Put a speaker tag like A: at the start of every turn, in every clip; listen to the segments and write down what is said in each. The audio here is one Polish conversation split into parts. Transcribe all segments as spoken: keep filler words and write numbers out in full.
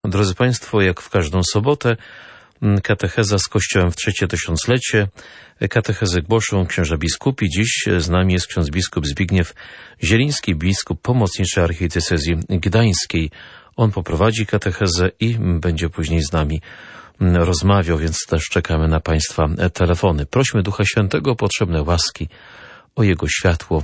A: Drodzy Państwo, jak w każdą sobotę, katecheza z Kościołem w trzecie tysiąclecie. Katechezę głoszą księża biskupi. Dziś z nami jest ksiądz biskup Zbigniew Zieliński, biskup pomocniczy archidiecezji gdańskiej. On poprowadzi katechezę i będzie później z nami rozmawiał, więc też czekamy na Państwa telefony. Prośmy Ducha Świętego o potrzebne łaski, o Jego światło.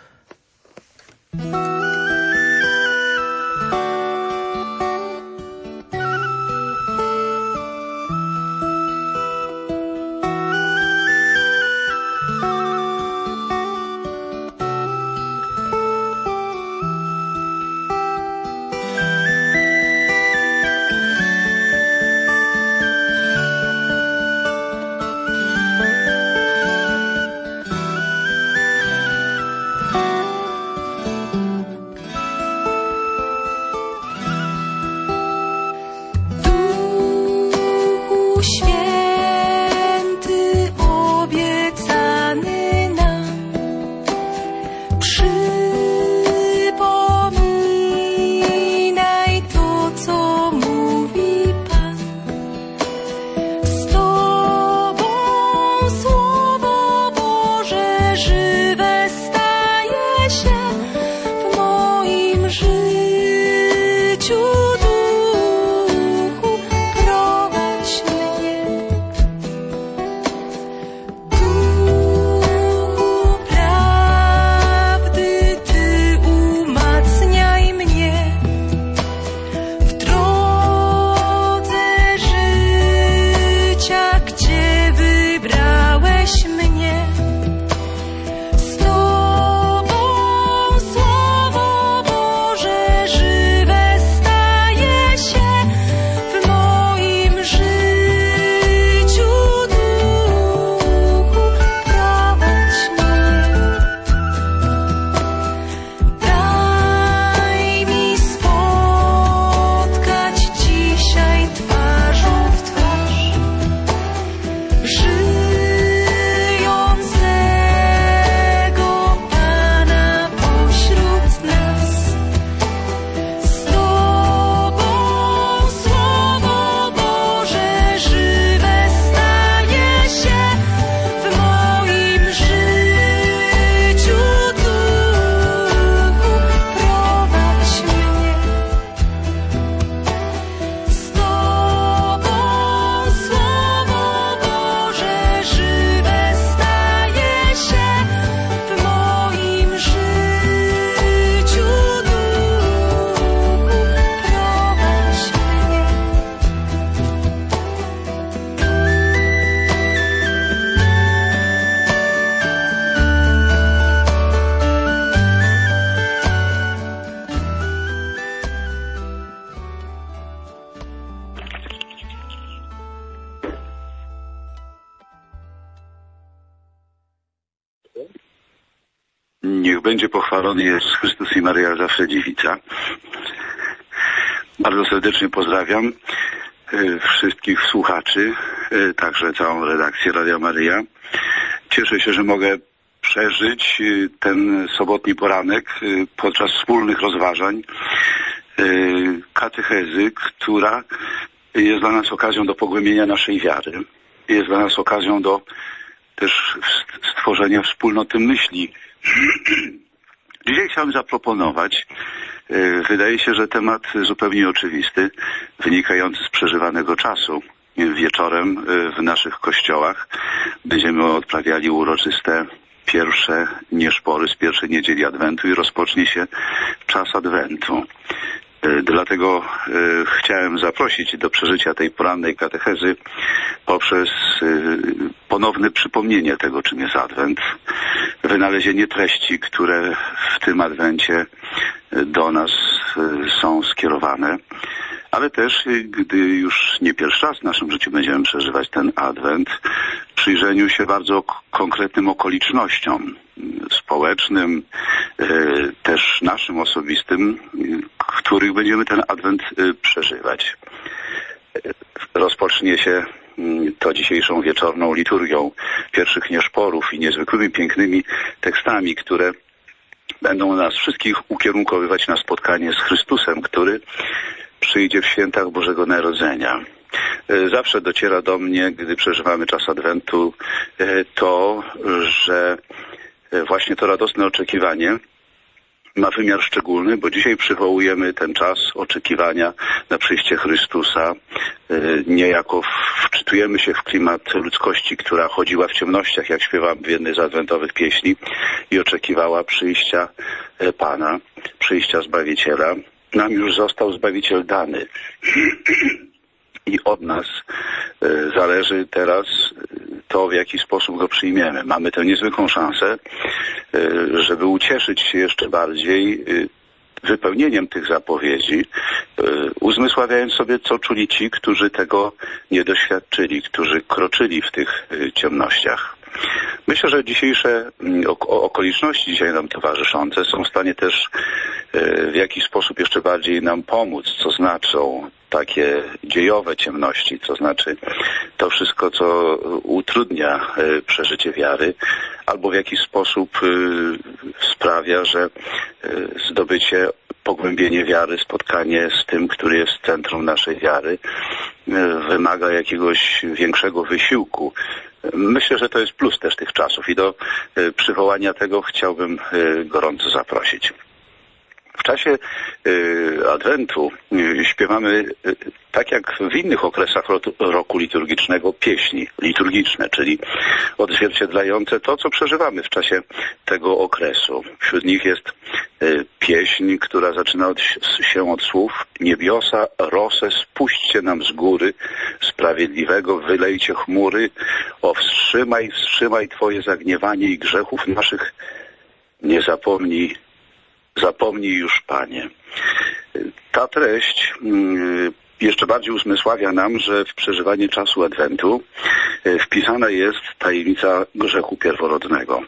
B: Niech będzie pochwalony Jezus Chrystus i Maryja zawsze dziewica. Bardzo serdecznie pozdrawiam wszystkich słuchaczy, także całą redakcję Radia Maryja. Cieszę się, że mogę przeżyć ten sobotni poranek podczas wspólnych rozważań katechezy, która jest dla nas okazją do pogłębienia naszej wiary. Jest dla nas okazją do też stworzenia wspólnoty myśli. Dzisiaj chciałem zaproponować, wydaje się, że temat zupełnie oczywisty, wynikający z przeżywanego czasu. Wieczorem w naszych kościołach będziemy odprawiali uroczyste pierwsze nieszpory z pierwszej niedzieli Adwentu i rozpocznie się czas Adwentu. Dlatego chciałem zaprosić do przeżycia tej porannej katechezy poprzez ponowne przypomnienie tego, czym jest Adwent, wynalezienie treści, które w tym Adwencie do nas są skierowane, ale też, gdy już nie pierwszy raz w naszym życiu będziemy przeżywać ten Adwent, przyjrzeniu się bardzo konkretnym okolicznościom społecznym, też naszym osobistym, w których będziemy ten Adwent przeżywać. Rozpocznie się to dzisiejszą wieczorną liturgią pierwszych nieszporów i niezwykłymi pięknymi tekstami, które będą nas wszystkich ukierunkowywać na spotkanie z Chrystusem, który przyjdzie w świętach Bożego Narodzenia. Zawsze dociera do mnie, gdy przeżywamy czas Adwentu, to, że właśnie to radosne oczekiwanie ma wymiar szczególny, bo dzisiaj przywołujemy ten czas oczekiwania na przyjście Chrystusa. Niejako wczytujemy się w klimat ludzkości, która chodziła w ciemnościach, jak śpiewam w jednej z adwentowych pieśni, i oczekiwała przyjścia Pana, przyjścia Zbawiciela. Nam już został Zbawiciel dany. I od nas zależy teraz to, w jaki sposób go przyjmiemy. Mamy tę niezwykłą szansę, żeby ucieszyć się jeszcze bardziej wypełnieniem tych zapowiedzi, uzmysławiając sobie, co czuli ci, którzy tego nie doświadczyli, którzy kroczyli w tych ciemnościach. Myślę, że dzisiejsze okoliczności dzisiaj nam towarzyszące są w stanie też w jakiś sposób jeszcze bardziej nam pomóc, co znaczą takie dziejowe ciemności, co znaczy to wszystko, co utrudnia przeżycie wiary, albo w jakiś sposób sprawia, że zdobycie, pogłębienie wiary, spotkanie z tym, który jest centrum naszej wiary, wymaga jakiegoś większego wysiłku. Myślę, że to jest plus też tych czasów i do przywołania tego chciałbym gorąco zaprosić. W czasie Adwentu śpiewamy, tak jak w innych okresach roku liturgicznego, pieśni liturgiczne, czyli odzwierciedlające to, co przeżywamy w czasie tego okresu. Wśród nich jest pieśń, która zaczyna od, się od słów: niebiosa, rosę spuśćcie nam z góry, sprawiedliwego wylejcie chmury, o wstrzymaj, wstrzymaj Twoje zagniewanie i grzechów naszych nie zapomnij, zapomnij już, Panie. Ta treść jeszcze bardziej uzmysławia nam, że w przeżywanie czasu Adwentu wpisana jest tajemnica grzechu pierworodnego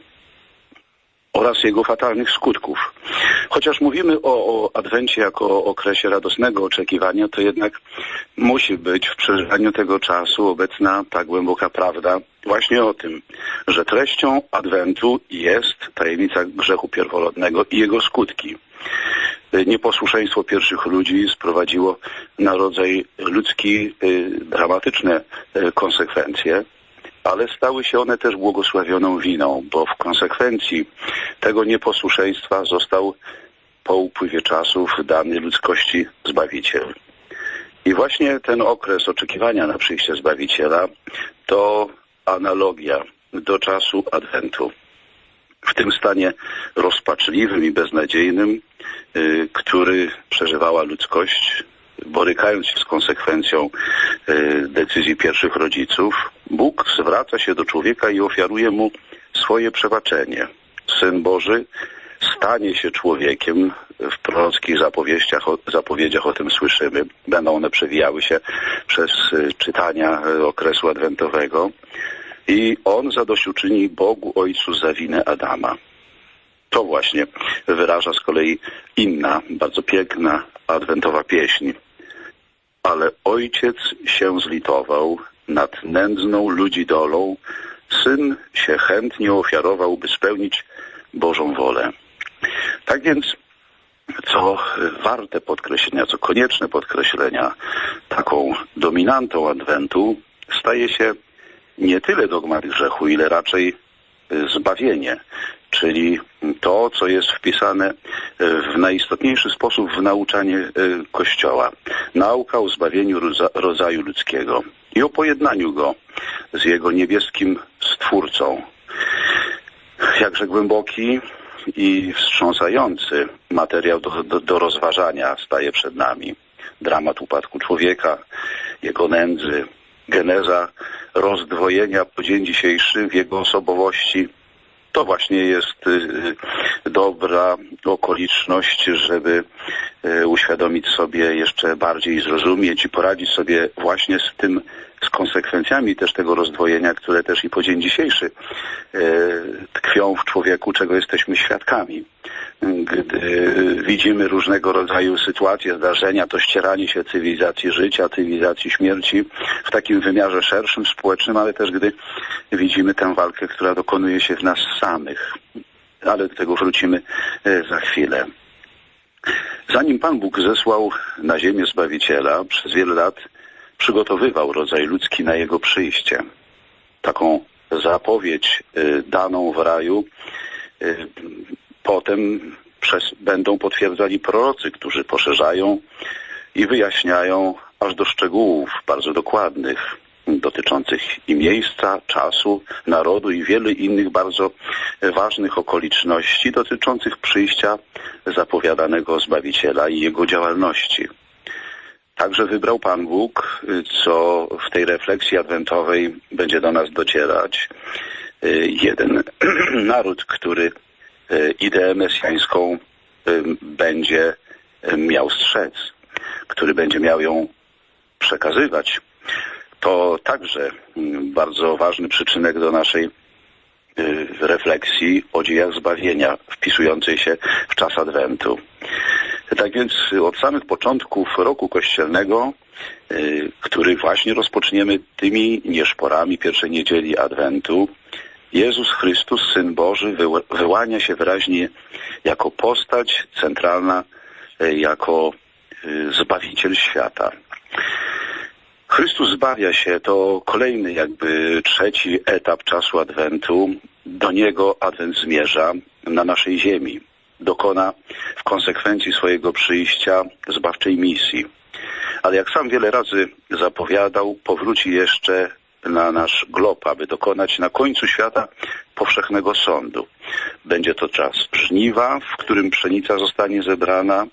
B: oraz jego fatalnych skutków. Chociaż mówimy o, o Adwencie jako o okresie radosnego oczekiwania, to jednak musi być w przeżywaniu tego czasu obecna ta głęboka prawda właśnie o tym, że treścią Adwentu jest tajemnica grzechu pierworodnego i jego skutki. Nieposłuszeństwo pierwszych ludzi sprowadziło na rodzaj ludzki dramatyczne konsekwencje, ale stały się one też błogosławioną winą, bo w konsekwencji tego nieposłuszeństwa został po upływie czasów dany ludzkości Zbawiciel. I właśnie ten okres oczekiwania na przyjście Zbawiciela to analogia do czasu Adwentu. W tym stanie rozpaczliwym i beznadziejnym, yy, który przeżywała ludzkość, borykając się z konsekwencją yy, decyzji pierwszych rodziców, Bóg zwraca się do człowieka i ofiaruje mu swoje przebaczenie. Syn Boży stanie się człowiekiem. W prorockich zapowiedziach, zapowiedziach o tym słyszymy. Będą one przewijały się przez czytania okresu adwentowego. I On zadośćuczyni Bogu Ojcu za winę Adama. To właśnie wyraża z kolei inna, bardzo piękna adwentowa pieśń. Ale Ojciec się zlitował nad nędzną ludzi dolą, Syn się chętnie ofiarował, by spełnić Bożą wolę. Tak więc, co warte podkreślenia, co konieczne podkreślenia, taką dominantą Adwentu staje się nie tyle dogmat grzechu, ile raczej zbawienie, czyli to, co jest wpisane w najistotniejszy sposób w nauczanie Kościoła. Nauka o zbawieniu rodzaju ludzkiego i o pojednaniu go z jego niebieskim Stwórcą. Jakże głęboki i wstrząsający materiał do, do, do rozważania staje przed nami. Dramat upadku człowieka, jego nędzy, geneza rozdwojenia po dzień dzisiejszy w jego osobowości. To właśnie jest dobra okoliczność, żeby uświadomić sobie jeszcze bardziej, zrozumieć i poradzić sobie właśnie z tym, z konsekwencjami też tego rozdwojenia, które też i po dzień dzisiejszy tkwią w człowieku, czego jesteśmy świadkami. Gdy widzimy różnego rodzaju sytuacje, zdarzenia, to ścieranie się cywilizacji życia, cywilizacji śmierci w takim wymiarze szerszym, społecznym, ale też gdy widzimy tę walkę, która dokonuje się w nas samych. Ale do tego wrócimy za chwilę. Zanim Pan Bóg zesłał na ziemię Zbawiciela, przez wiele lat przygotowywał rodzaj ludzki na Jego przyjście. Taką zapowiedź daną w raju potem przez, będą potwierdzali prorocy, którzy poszerzają i wyjaśniają aż do szczegółów bardzo dokładnych dotyczących i miejsca, czasu, narodu i wielu innych bardzo ważnych okoliczności dotyczących przyjścia zapowiadanego Zbawiciela i Jego działalności. Także wybrał Pan Bóg, co w tej refleksji adwentowej będzie do nas docierać, jeden naród, który ideę mesjańską będzie miał strzec, który będzie miał ją przekazywać. To także bardzo ważny przyczynek do naszej refleksji o dziejach zbawienia wpisującej się w czas Adwentu. Tak więc od samych początków roku kościelnego, który właśnie rozpoczniemy tymi nieszporami pierwszej niedzieli Adwentu, Jezus Chrystus, Syn Boży, wyłania się wyraźnie jako postać centralna, jako Zbawiciel świata. Chrystus zbawia się, to kolejny jakby trzeci etap czasu Adwentu. Do Niego Adwent zmierza na naszej ziemi. Dokona w konsekwencji swojego przyjścia zbawczej misji. Ale jak sam wiele razy zapowiadał, powróci jeszcze na nasz glob, aby dokonać na końcu świata powszechnego sądu. Będzie to czas żniwa, w którym pszenica zostanie zebrana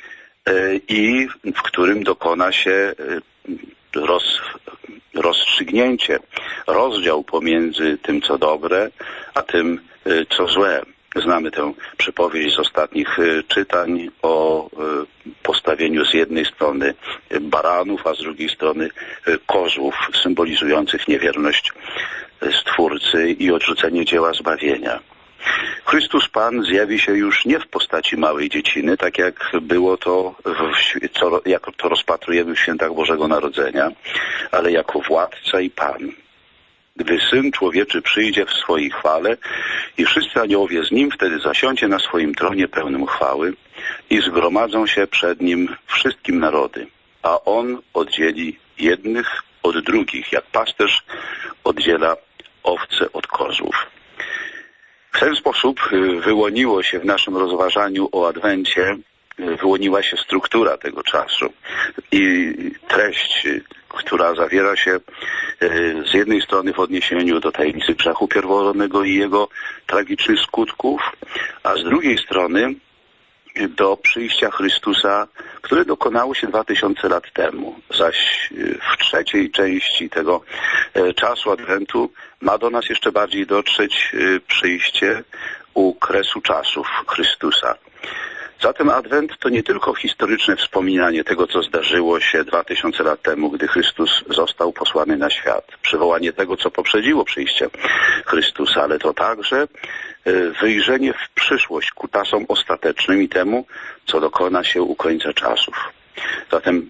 B: i w którym dokona się roz, rozstrzygnięcie, rozdział pomiędzy tym, co dobre, a tym, co złe. Znamy tę przypowieść z ostatnich czytań o postawieniu z jednej strony baranów, a z drugiej strony kozłów, symbolizujących niewierność Stwórcy i odrzucenie dzieła zbawienia. Chrystus Pan zjawi się już nie w postaci małej dzieciny, tak jak było to, w, co, jak to rozpatrujemy w świętach Bożego Narodzenia, ale jako władca i Pan. Gdy Syn Człowieczy przyjdzie w swojej chwale i wszyscy aniołowie z Nim, wtedy zasiądzie na swoim tronie pełnym chwały i zgromadzą się przed Nim wszystkim narody, a On oddzieli jednych od drugich, jak pasterz oddziela owce od kozłów. W ten sposób wyłoniło się w naszym rozważaniu o Adwencie, wyłoniła się struktura tego czasu i treść, która zawiera się z jednej strony w odniesieniu do tajemnicy grzechu pierworodnego i jego tragicznych skutków, a z drugiej strony do przyjścia Chrystusa, które dokonało się dwa tysiące lat temu. Zaś w trzeciej części tego czasu Adwentu ma do nas jeszcze bardziej dotrzeć przyjście u kresu czasów Chrystusa. Zatem Adwent to nie tylko historyczne wspominanie tego, co zdarzyło się dwa tysiące lat temu, gdy Chrystus został posłany na świat. Przywołanie tego, co poprzedziło przyjście Chrystusa, ale to także wyjrzenie w przyszłość ku czasom ostatecznym i temu, co dokona się u końca czasów. Zatem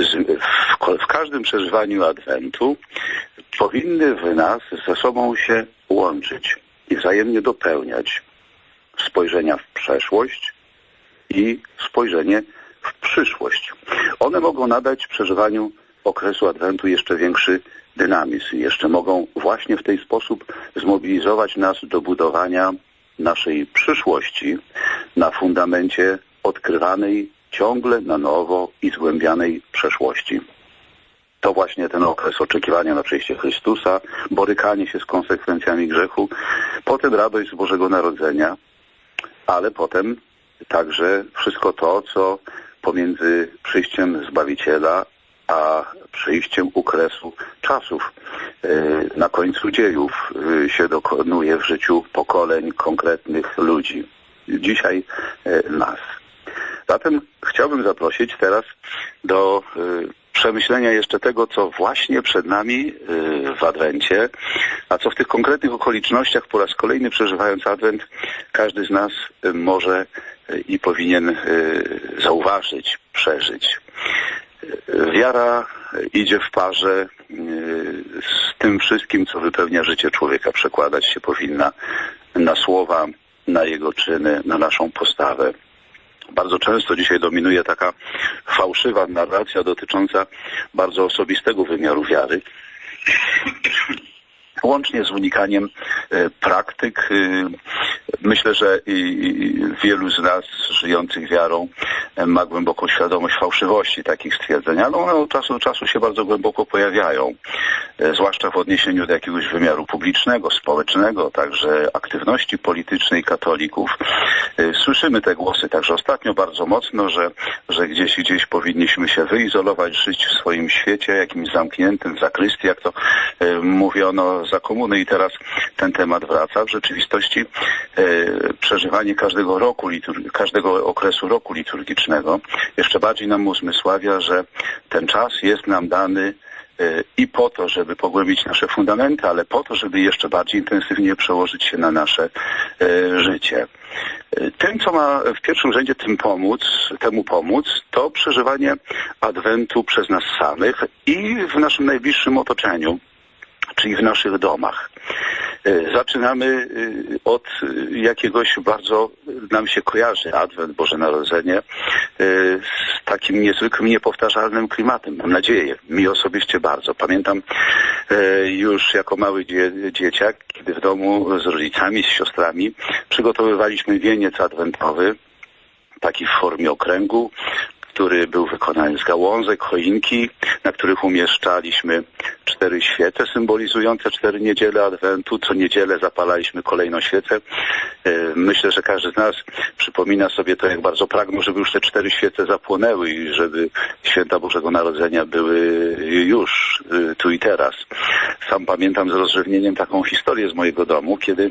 B: w każdym przeżywaniu Adwentu powinny w nas ze sobą się łączyć i wzajemnie dopełniać spojrzenia w przeszłość i spojrzenie w przyszłość. One mogą nadać przeżywaniu okresu Adwentu jeszcze większy dynamizm. Jeszcze mogą właśnie w ten sposób zmobilizować nas do budowania naszej przyszłości na fundamencie odkrywanej ciągle na nowo i zgłębianej przeszłości. To właśnie ten okres oczekiwania na przyjście Chrystusa, borykanie się z konsekwencjami grzechu, potem radość z Bożego Narodzenia, ale potem także wszystko to, co pomiędzy przyjściem Zbawiciela a przyjściem u kresu czasów na końcu dziejów się dokonuje w życiu pokoleń konkretnych ludzi. Dzisiaj nas. Zatem chciałbym zaprosić teraz do przemyślenia jeszcze tego, co właśnie przed nami w Adwencie, a co w tych konkretnych okolicznościach po raz kolejny przeżywając Adwent każdy z nas może i powinien zauważyć, przeżyć. Wiara idzie w parze z tym wszystkim, co wypełnia życie człowieka. Przekładać się powinna na słowa, na jego czyny, na naszą postawę. Bardzo często dzisiaj dominuje taka fałszywa narracja dotycząca bardzo osobistego wymiaru wiary, łącznie z unikaniem e, praktyk. E, myślę, że i, i wielu z nas żyjących wiarą e, ma głęboką świadomość fałszywości takich stwierdzeń, ale one od czasu do czasu się bardzo głęboko pojawiają, e, zwłaszcza w odniesieniu do jakiegoś wymiaru publicznego, społecznego, także aktywności politycznej katolików. E, słyszymy te głosy także ostatnio bardzo mocno, że, że gdzieś gdzieś powinniśmy się wyizolować, żyć w swoim świecie, jakimś zamkniętym w zakrystii, jak to e, mówiono za komuny, i teraz ten temat wraca. W rzeczywistości e, przeżywanie każdego roku, litur- każdego okresu roku liturgicznego jeszcze bardziej nam uzmysławia, że ten czas jest nam dany e, i po to, żeby pogłębić nasze fundamenty, ale po to, żeby jeszcze bardziej intensywnie przełożyć się na nasze e, życie. E, tym, co ma w pierwszym rzędzie tym pomóc, temu pomóc, to przeżywanie Adwentu przez nas samych i w naszym najbliższym otoczeniu, czyli w naszych domach. Zaczynamy od jakiegoś bardzo nam się kojarzy Adwent, Boże Narodzenie, z takim niezwykłym, niepowtarzalnym klimatem. Mam nadzieję, mi osobiście bardzo. Pamiętam już jako mały dzie- dzieciak, kiedy w domu z rodzicami, z siostrami przygotowywaliśmy wieniec adwentowy, taki w formie okręgu, który był wykonany z gałązek, choinki, na których umieszczaliśmy cztery świece symbolizujące cztery niedziele Adwentu. Co niedzielę zapalaliśmy kolejną świecę. Myślę, że każdy z nas przypomina sobie to, jak bardzo pragnął, żeby już te cztery świece zapłonęły i żeby święta Bożego Narodzenia były już tu i teraz. Sam pamiętam z rozrzewnieniem taką historię z mojego domu, kiedy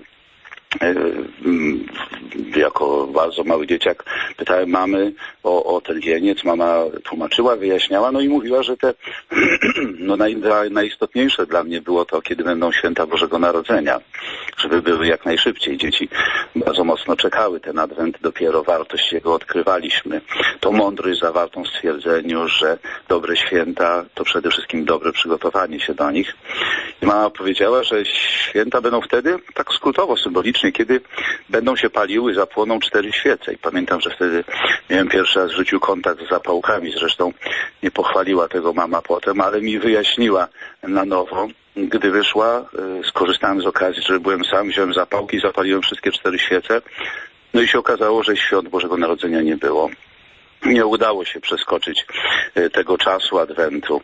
B: jako bardzo mały dzieciak pytałem mamy o, o ten wieniec. Mama tłumaczyła, wyjaśniała, no i mówiła, że te no naj, najistotniejsze dla mnie było to, kiedy będą święta Bożego Narodzenia, żeby były jak najszybciej. Dzieci bardzo mocno czekały ten Adwent, dopiero wartość jego odkrywaliśmy. To mądrość zawartą w stwierdzeniu, że dobre święta to przede wszystkim dobre przygotowanie się do nich. I mama powiedziała, że święta będą wtedy, tak skrótowo, symbolicznie, kiedy będą się paliły, zapłoną cztery świece. I pamiętam, że wtedy miałem pierwszy raz w życiu kontakt z zapałkami. Zresztą nie pochwaliła tego mama potem, ale mi wyjaśniła na nowo. Gdy wyszła, skorzystałem z okazji, że byłem sam, wziąłem zapałki, zapaliłem wszystkie cztery świece. No i się okazało, że świąt Bożego Narodzenia nie było. Nie udało się przeskoczyć tego czasu Adwentu.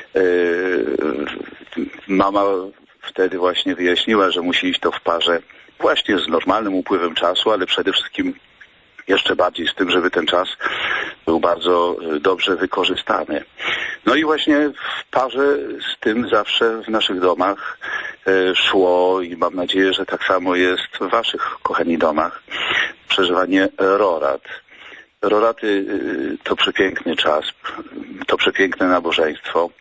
B: Mama wtedy właśnie wyjaśniła, że musi iść to w parze właśnie z normalnym upływem czasu, ale przede wszystkim jeszcze bardziej z tym, żeby ten czas był bardzo dobrze wykorzystany. No i właśnie w parze z tym zawsze w naszych domach szło, i mam nadzieję, że tak samo jest w waszych, kochani, domach, przeżywanie rorat. Roraty to przepiękny czas, to przepiękne nabożeństwo,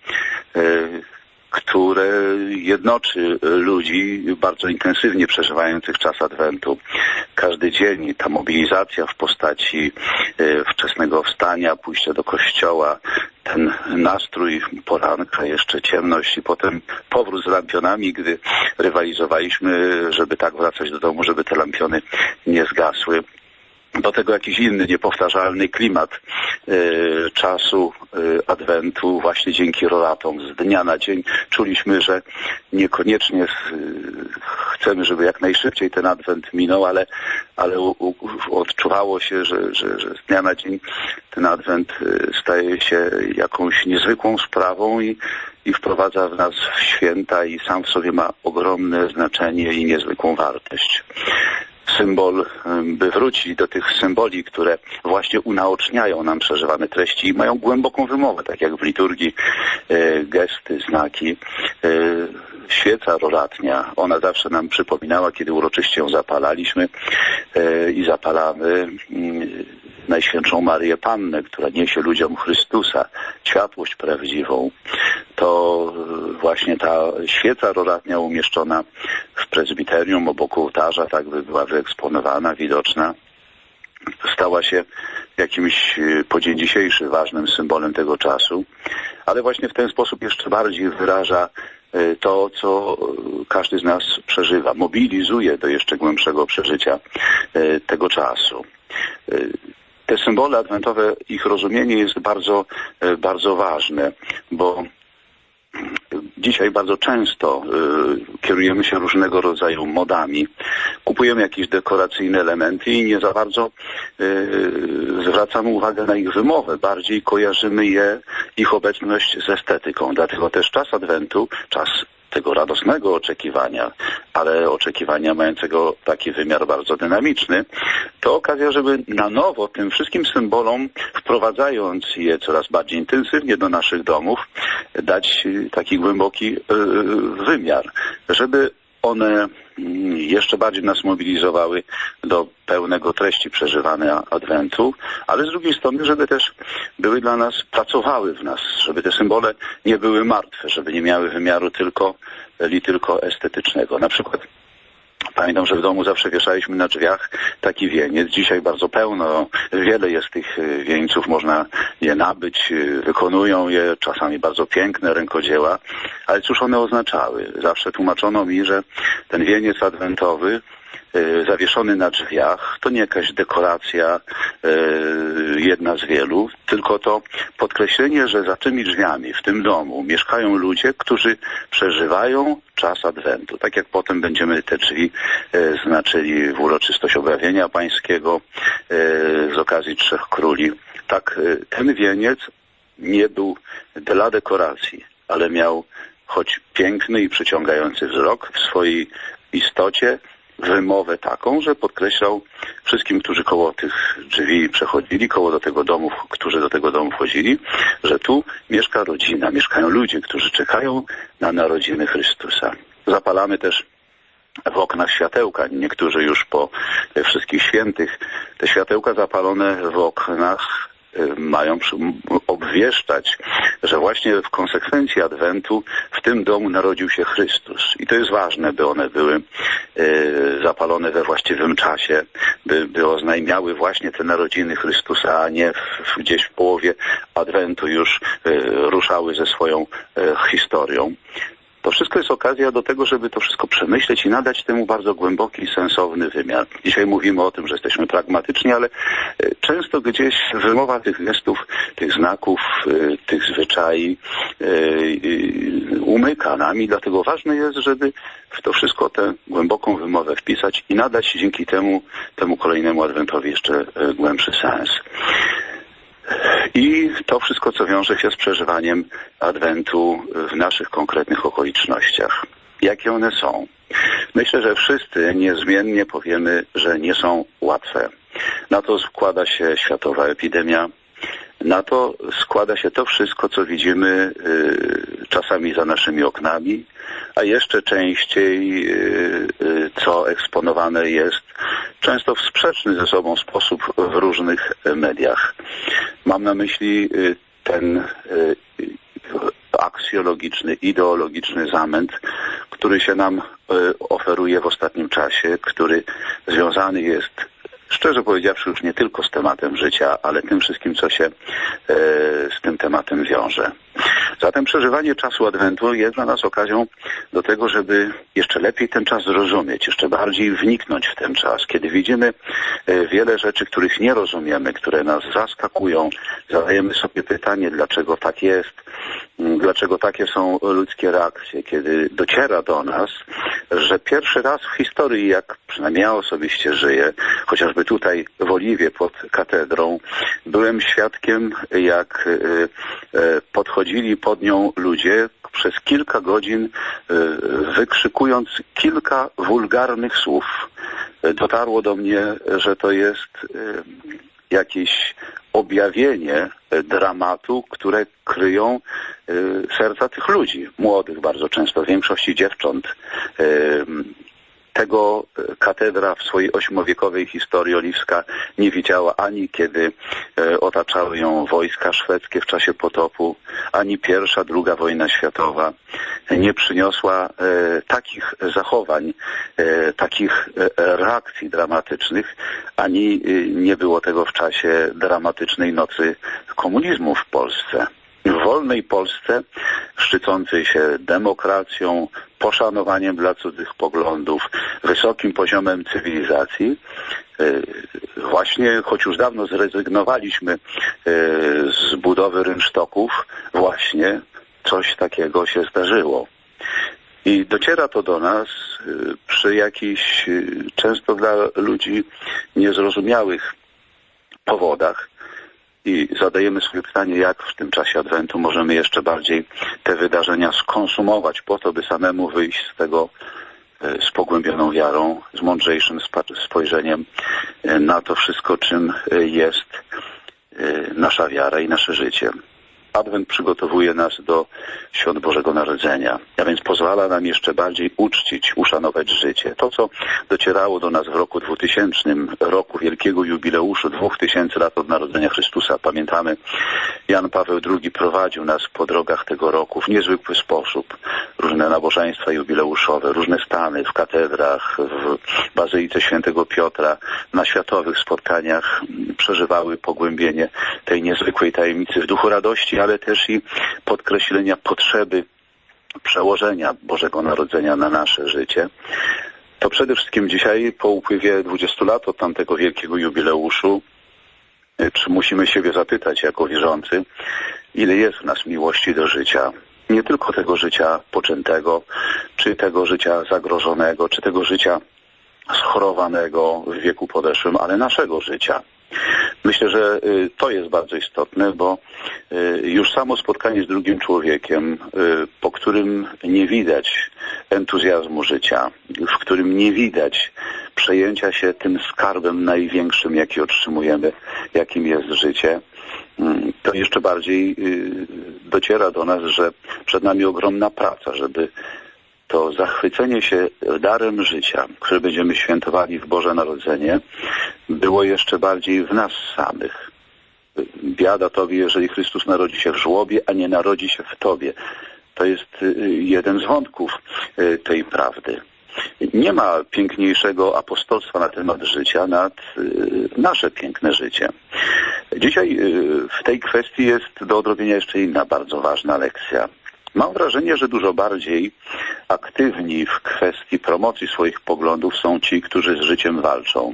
B: które jednoczy ludzi bardzo intensywnie przeżywających czas Adwentu. Każdy dzień ta mobilizacja w postaci wczesnego wstania, pójścia do kościoła, ten nastrój poranka, jeszcze ciemność i potem powrót z lampionami, gdy rywalizowaliśmy, żeby tak wracać do domu, żeby te lampiony nie zgasły. Do tego jakiś inny, niepowtarzalny klimat y, czasu y, Adwentu, właśnie dzięki roratom. Z dnia na dzień czuliśmy, że niekoniecznie z, y, chcemy, żeby jak najszybciej ten Adwent minął, ale, ale u, u, odczuwało się, że, że, że z dnia na dzień ten Adwent y, staje się jakąś niezwykłą sprawą i, i wprowadza w nas w święta i sam w sobie ma ogromne znaczenie i niezwykłą wartość. Symbol, by wrócić do tych symboli, które właśnie unaoczniają nam przeżywane treści i mają głęboką wymowę, tak jak w liturgii gesty, znaki. Świeca roratnia, ona zawsze nam przypominała, kiedy uroczyście ją zapalaliśmy i zapalamy, Najświętszą Maryję Pannę, która niesie ludziom Chrystusa, światłość prawdziwą. To właśnie ta świeca roratnia umieszczona w prezbiterium obok ołtarza, tak by była wyeksponowana, widoczna, stała się jakimś po dzień dzisiejszy ważnym symbolem tego czasu, ale właśnie w ten sposób jeszcze bardziej wyraża to, co każdy z nas przeżywa, mobilizuje do jeszcze głębszego przeżycia tego czasu. te symbole adwentowe, ich rozumienie jest bardzo, bardzo ważne, bo dzisiaj bardzo często y, kierujemy się różnego rodzaju modami, kupujemy jakieś dekoracyjne elementy i nie za bardzo y, zwracamy uwagę na ich wymowę, bardziej kojarzymy je, ich obecność z estetyką. Dlatego też czas Adwentu, czas tego radosnego oczekiwania, ale oczekiwania mającego taki wymiar bardzo dynamiczny, to okazja, żeby na nowo tym wszystkim symbolom, wprowadzając je coraz bardziej intensywnie do naszych domów, dać taki głęboki wymiar, żeby one jeszcze bardziej nas mobilizowały do pełnego treści przeżywania Adwentu, ale z drugiej strony, żeby też były dla nas, pracowały w nas, żeby te symbole nie były martwe, żeby nie miały wymiaru tylko, li tylko estetycznego. Na przykład pamiętam, że w domu zawsze wieszaliśmy na drzwiach taki wieniec. Dzisiaj bardzo pełno, wiele jest tych wieńców, można je nabyć, wykonują je, czasami bardzo piękne rękodzieła, ale cóż one oznaczały? Zawsze tłumaczono mi, że ten wieniec adwentowy zawieszony na drzwiach to nie jakaś dekoracja jedna z wielu, tylko to podkreślenie, że za tymi drzwiami w tym domu mieszkają ludzie, którzy przeżywają czas Adwentu. Tak jak potem będziemy te drzwi znaczyli w uroczystość objawienia pańskiego z okazji Trzech Króli. Tak ten wieniec nie był dla dekoracji, ale miał choć piękny i przyciągający wzrok w swojej istocie wymowę taką, że podkreślał wszystkim, którzy koło tych drzwi przechodzili, koło do tego domu, którzy do tego domu wchodzili, że tu mieszka rodzina, mieszkają ludzie, którzy czekają na narodziny Chrystusa. Zapalamy też w oknach światełka. Niektórzy już po wszystkich świętych te światełka zapalone w oknach mają obwieszczać, że właśnie w konsekwencji Adwentu w tym domu narodził się Chrystus. I to jest ważne, by one były zapalone we właściwym czasie, by, by oznajmiały właśnie te narodziny Chrystusa, a nie w, gdzieś w połowie Adwentu już ruszały ze swoją historią. To wszystko jest okazja do tego, żeby to wszystko przemyśleć i nadać temu bardzo głęboki, sensowny wymiar. Dzisiaj mówimy o tym, że jesteśmy pragmatyczni, ale często gdzieś wymowa tych gestów, tych znaków, tych zwyczai umyka nam i dlatego ważne jest, żeby w to wszystko tę głęboką wymowę wpisać i nadać dzięki temu, temu kolejnemu Adwentowi jeszcze głębszy sens. I to wszystko, co wiąże się z przeżywaniem Adwentu w naszych konkretnych okolicznościach. Jakie one są? Myślę, że wszyscy niezmiennie powiemy, że nie są łatwe. Na to składa się światowa epidemia, na to składa się to wszystko, co widzimy y, czasami za naszymi oknami, a jeszcze częściej y, y, co eksponowane jest często w sprzeczny ze sobą sposób w różnych mediach. Mam na myśli y, ten y, aksjologiczny, ideologiczny zamęt, który się nam y, oferuje w ostatnim czasie, który związany jest, szczerze powiedziawszy, już nie tylko z tematem życia, ale tym wszystkim, co się e, z tym tematem wiąże. Zatem przeżywanie czasu Adwentu jest dla nas okazją do tego, żeby jeszcze lepiej ten czas zrozumieć, jeszcze bardziej wniknąć w ten czas. Kiedy widzimy e, wiele rzeczy, których nie rozumiemy, które nas zaskakują, zadajemy sobie pytanie, dlaczego tak jest, dlaczego takie są ludzkie reakcje, kiedy dociera do nas, że pierwszy raz w historii, jak przynajmniej ja osobiście żyję, chociażby tutaj w Oliwie pod katedrą, byłem świadkiem, jak podchodzili pod nią ludzie przez kilka godzin, wykrzykując kilka wulgarnych słów. Dotarło do mnie, że to jest jakieś objawienie dramatu, które kryją serca tych ludzi, młodych bardzo często, w większości dziewcząt. Tego katedra w swojej ośmiowiekowej historii oliwska nie widziała ani kiedy otaczały ją wojska szwedzkie w czasie potopu, ani pierwsza, druga wojna światowa. Nie przyniosła takich zachowań, takich reakcji dramatycznych, ani nie było tego w czasie dramatycznej nocy komunizmu w Polsce. W wolnej Polsce, szczycącej się demokracją, poszanowaniem dla cudzych poglądów, wysokim poziomem cywilizacji. Właśnie, choć już dawno zrezygnowaliśmy z budowy rynsztoków, właśnie coś takiego się zdarzyło. I dociera to do nas przy jakichś często dla ludzi niezrozumiałych powodach i zadajemy sobie pytanie, jak w tym czasie Adwentu możemy jeszcze bardziej te wydarzenia skonsumować po to, by samemu wyjść z tego z pogłębioną wiarą, z mądrzejszym spojrzeniem na to wszystko, czym jest nasza wiara i nasze życie. Adwent przygotowuje nas do świąt Bożego Narodzenia, a więc pozwala nam jeszcze bardziej uczcić, uszanować życie. To, co docierało do nas w roku dwutysięcznym, roku wielkiego jubileuszu, dwóch tysięcy lat od narodzenia Chrystusa. Pamiętamy, Jan Paweł drugi prowadził nas po drogach tego roku w niezwykły sposób. Różne nabożeństwa jubileuszowe, różne stany w katedrach, w Bazylice Świętego Piotra, na światowych spotkaniach przeżywały pogłębienie tej niezwykłej tajemnicy w duchu radości, ale też i podkreślenia potrzeby przełożenia Bożego Narodzenia na nasze życie. To przede wszystkim dzisiaj, po upływie dwudziestu lat od tamtego wielkiego jubileuszu, czy musimy siebie zapytać jako wierzący, ile jest w nas miłości do życia. Nie tylko tego życia poczętego, czy tego życia zagrożonego, czy tego życia schorowanego w wieku podeszłym, ale naszego życia. Myślę, że to jest bardzo istotne, bo już samo spotkanie z drugim człowiekiem, po którym nie widać entuzjazmu życia, w którym nie widać przejęcia się tym skarbem największym, jaki otrzymujemy, jakim jest życie, to jeszcze bardziej dociera do nas, że przed nami ogromna praca, żeby to zachwycenie się darem życia, które będziemy świętowali w Boże Narodzenie, było jeszcze bardziej w nas samych. Biada Tobie, jeżeli Chrystus narodzi się w żłobie, a nie narodzi się w Tobie. To jest jeden z wątków tej prawdy. Nie ma piękniejszego apostolstwa na temat życia nad nasze piękne życie. Dzisiaj w tej kwestii jest do odrobienia jeszcze inna bardzo ważna lekcja. Mam wrażenie, że dużo bardziej aktywni w kwestii promocji swoich poglądów są ci, którzy z życiem walczą.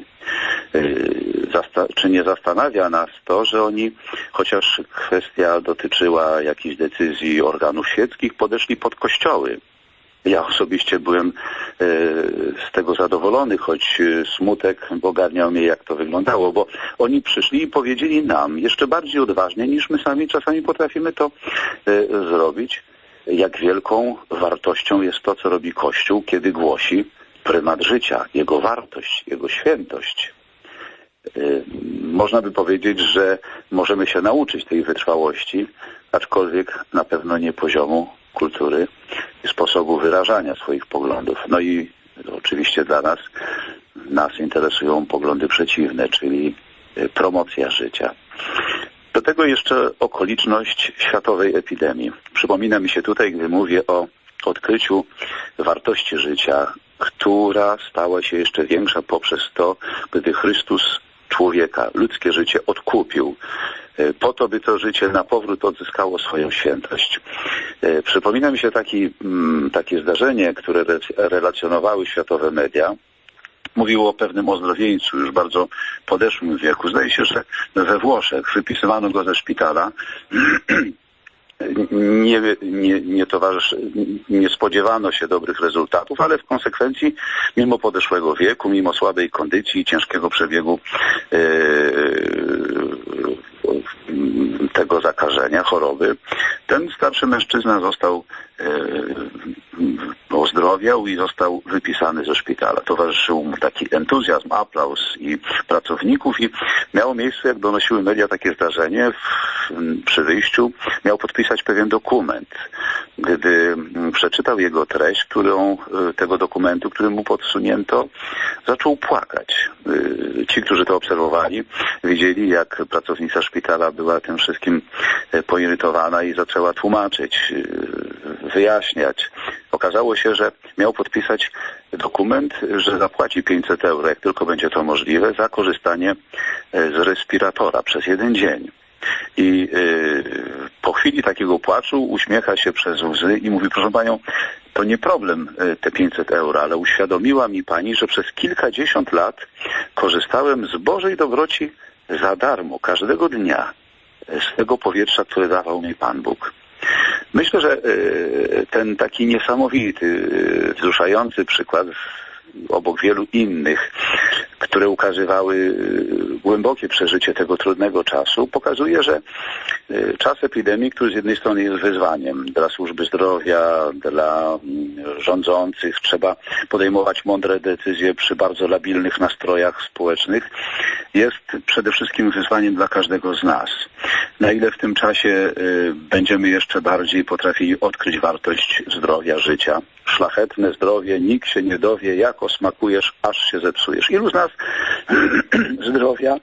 B: Zasta- czy nie zastanawia nas to, że oni, chociaż kwestia dotyczyła jakichś decyzji organów świeckich, podeszli pod kościoły. Ja osobiście byłem z tego zadowolony, choć smutek ogarniał mnie, jak to wyglądało, bo oni przyszli i powiedzieli nam jeszcze bardziej odważnie, niż my sami czasami potrafimy to zrobić, jak wielką wartością jest to, co robi Kościół, kiedy głosi prymat życia, jego wartość, jego świętość. Można by powiedzieć, że możemy się nauczyć tej wytrwałości, aczkolwiek na pewno nie poziomu kultury i sposobu wyrażania swoich poglądów. No i oczywiście dla nas, nas interesują poglądy przeciwne, czyli promocja życia. Do tego jeszcze okoliczność światowej epidemii. Przypomina mi się tutaj, gdy mówię o odkryciu wartości życia, która stała się jeszcze większa poprzez to, gdy Chrystus człowieka, ludzkie życie odkupił, po to, by to życie na powrót odzyskało swoją świętość. Przypomina mi się taki, takie zdarzenie, które relacjonowały światowe media. Mówiło o pewnym ozdrowieńcu już bardzo podeszłym wieku. Zdaje się, że we Włoszech wypisywano go ze szpitala. Nie, nie, nie, towarzysz, nie spodziewano się dobrych rezultatów, ale w konsekwencji, mimo podeszłego wieku, mimo słabej kondycji i ciężkiego przebiegu e, tego zakażenia, choroby, ten starszy mężczyzna został e, ozdrowiał i został wypisany ze szpitala. Towarzyszył mu taki entuzjazm, aplauz i pracowników i miało miejsce, jak donosiły media, takie zdarzenie. W, przy wyjściu miał podpisać pewien dokument. Gdy przeczytał jego treść, którą, tego dokumentu, który mu podsunięto, zaczął płakać. Ci, którzy to obserwowali, widzieli, jak pracownica szpitala była tym wszystkim poirytowana i zaczęła tłumaczyć, wyjaśniać. Okazało się, że miał podpisać dokument, że zapłaci pięćset euro, jak tylko będzie to możliwe, za korzystanie z respiratora przez jeden dzień. I yy, po chwili takiego płaczu uśmiecha się przez łzy i mówi: proszę panią, to nie problem te pięćset euro, ale uświadomiła mi pani, że przez kilkadziesiąt lat korzystałem z Bożej dobroci za darmo, każdego dnia, z tego powietrza, które dawał mi Pan Bóg. Myślę, że ten taki niesamowity, wzruszający przykład obok wielu innych, które ukazywały głębokie przeżycie tego trudnego czasu, pokazuje, że czas epidemii, który z jednej strony jest wyzwaniem dla służby zdrowia, dla rządzących, trzeba podejmować mądre decyzje przy bardzo labilnych nastrojach społecznych, jest przede wszystkim wyzwaniem dla każdego z nas. Na ile w tym czasie będziemy jeszcze bardziej potrafili odkryć wartość zdrowia, życia. Szlachetne zdrowie, nikt się nie dowie, jak osmakujesz, aż się zepsujesz. Ilu z nas zdrowia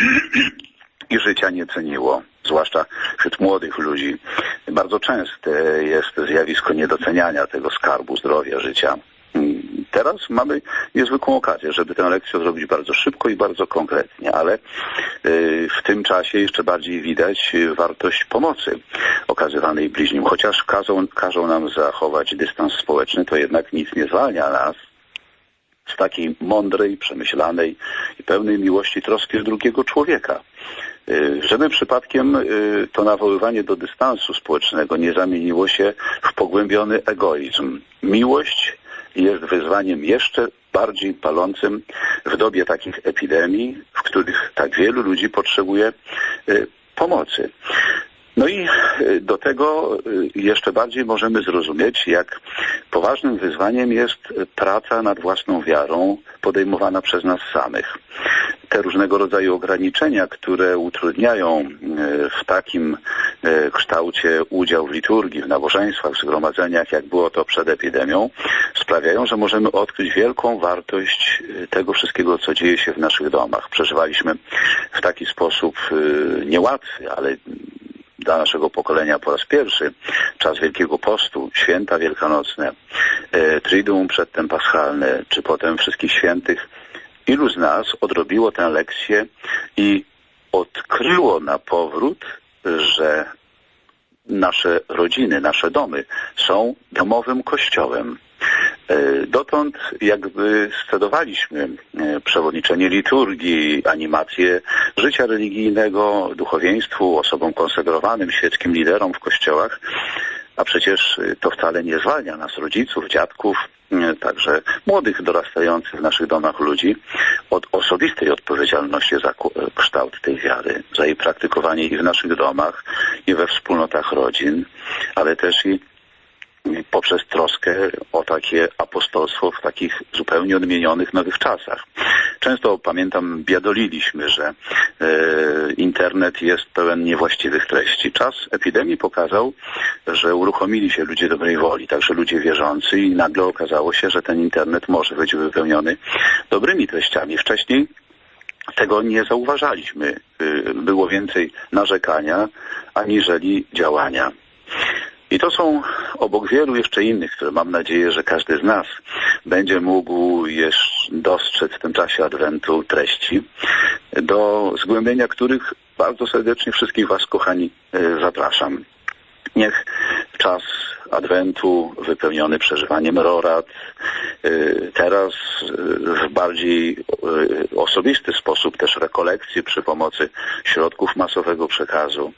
B: i życia nie ceniło, zwłaszcza wśród młodych ludzi. Bardzo częste jest zjawisko niedoceniania tego skarbu zdrowia, życia. Teraz mamy niezwykłą okazję, żeby tę lekcję zrobić bardzo szybko i bardzo konkretnie, ale w tym czasie jeszcze bardziej widać wartość pomocy okazywanej bliźnim. Chociaż każą, każą nam zachować dystans społeczny, to jednak nic nie zwalnia nas z takiej mądrej, przemyślanej i pełnej miłości troski o drugiego człowieka. Żeby przypadkiem to nawoływanie do dystansu społecznego nie zamieniło się w pogłębiony egoizm. Miłość jest wyzwaniem jeszcze bardziej palącym w dobie takich epidemii, w których tak wielu ludzi potrzebuje pomocy. No i do tego jeszcze bardziej możemy zrozumieć, jak poważnym wyzwaniem jest praca nad własną wiarą podejmowana przez nas samych. Te różnego rodzaju ograniczenia, które utrudniają w takim kształcie udział w liturgii, w nabożeństwach, w zgromadzeniach, jak było to przed epidemią, sprawiają, że możemy odkryć wielką wartość tego wszystkiego, co dzieje się w naszych domach. Przeżywaliśmy w taki sposób niełatwy, ale dla naszego pokolenia po raz pierwszy czas Wielkiego Postu, święta wielkanocne, Triduum przedtem paschalne, czy potem Wszystkich Świętych. Ilu z nas odrobiło tę lekcję i odkryło na powrót, że nasze rodziny, nasze domy są domowym kościołem. Dotąd jakby scedowaliśmy przewodniczenie liturgii, animację życia religijnego, duchowieństwu, osobom konsegrowanym, świeckim liderom w kościołach, a przecież to wcale nie zwalnia nas, rodziców, dziadków, także młodych, dorastających w naszych domach ludzi, od osobistej odpowiedzialności za kształt tej wiary, za jej praktykowanie i w naszych domach, i we wspólnotach rodzin, ale też i poprzez troskę o takie apostolstwo w takich zupełnie odmienionych nowych czasach. Często, pamiętam, biadoliliśmy, że e, internet jest pełen niewłaściwych treści. Czas epidemii pokazał, że uruchomili się ludzie dobrej woli, także ludzie wierzący, i nagle okazało się, że ten internet może być wypełniony dobrymi treściami. Wcześniej tego nie zauważaliśmy. Było więcej narzekania aniżeli działania. I to są obok wielu jeszcze innych, które mam nadzieję, że każdy z nas będzie mógł jeszcze dostrzec w tym czasie Adwentu treści, do zgłębienia których bardzo serdecznie wszystkich Was, kochani, zapraszam. Niech czas Adwentu wypełniony przeżywaniem rorad, teraz w bardziej osobisty sposób też rekolekcje przy pomocy środków masowego przekazu,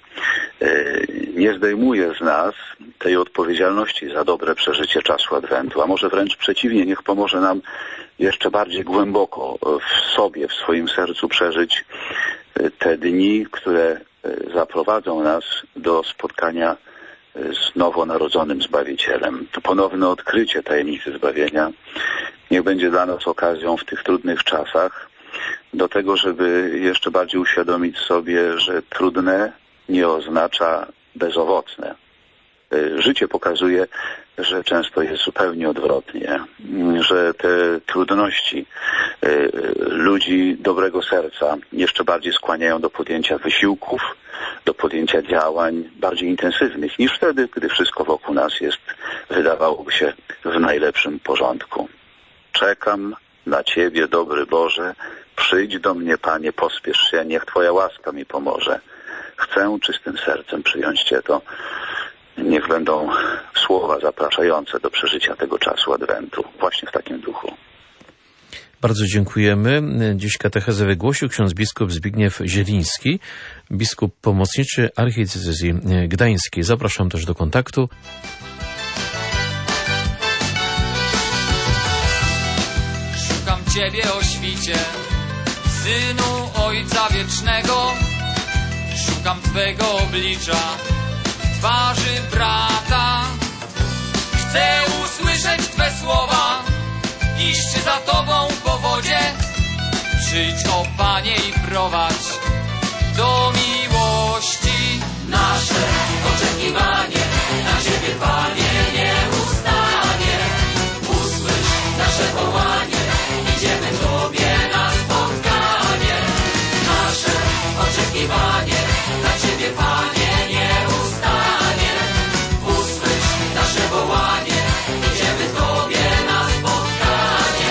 B: nie zdejmuje z nas tej odpowiedzialności za dobre przeżycie czasu Adwentu, a może wręcz przeciwnie, niech pomoże nam jeszcze bardziej głęboko w sobie, w swoim sercu przeżyć te dni, które zaprowadzą nas do spotkania z nowonarodzonym Zbawicielem. To ponowne odkrycie tajemnicy zbawienia niech będzie dla nas okazją w tych trudnych czasach do tego, żeby jeszcze bardziej uświadomić sobie, że trudne nie oznacza bezowocne. Życie pokazuje, że często jest zupełnie odwrotnie, że te trudności ludzi dobrego serca jeszcze bardziej skłaniają do podjęcia wysiłków, do podjęcia działań bardziej intensywnych niż wtedy, gdy wszystko wokół nas jest, wydawałoby się, w najlepszym porządku. Czekam na Ciebie, dobry Boże, przyjdź do mnie, Panie, pospiesz się, niech Twoja łaska mi pomoże. Chcę czystym sercem przyjąć Cię. To niech będą słowa zapraszające do przeżycia tego czasu Adwentu, właśnie w takim duchu.
A: Bardzo dziękujemy. Dziś katechezę wygłosił ksiądz biskup Zbigniew Zieliński, biskup pomocniczy archidiecezji gdańskiej. Zapraszam też do kontaktu.
C: Szukam Ciebie o świcie, Synu Ojca Wiecznego. Szukam Twego oblicza, twarzy brata. Chcę usłyszeć Twe słowa, iść za Tobą po wodzie. Przyjdź, o Panie, i prowadź do miłości. Nasze oczekiwanie na Ciebie, Panie, nie ustanie. Usłysz nasze wołanie, idziemy Tobie na spotkanie. Nasze oczekiwanie na Ciebie, Panie, nie ustanie. Usłysz nasze wołanie, idziemy Tobie na spotkanie.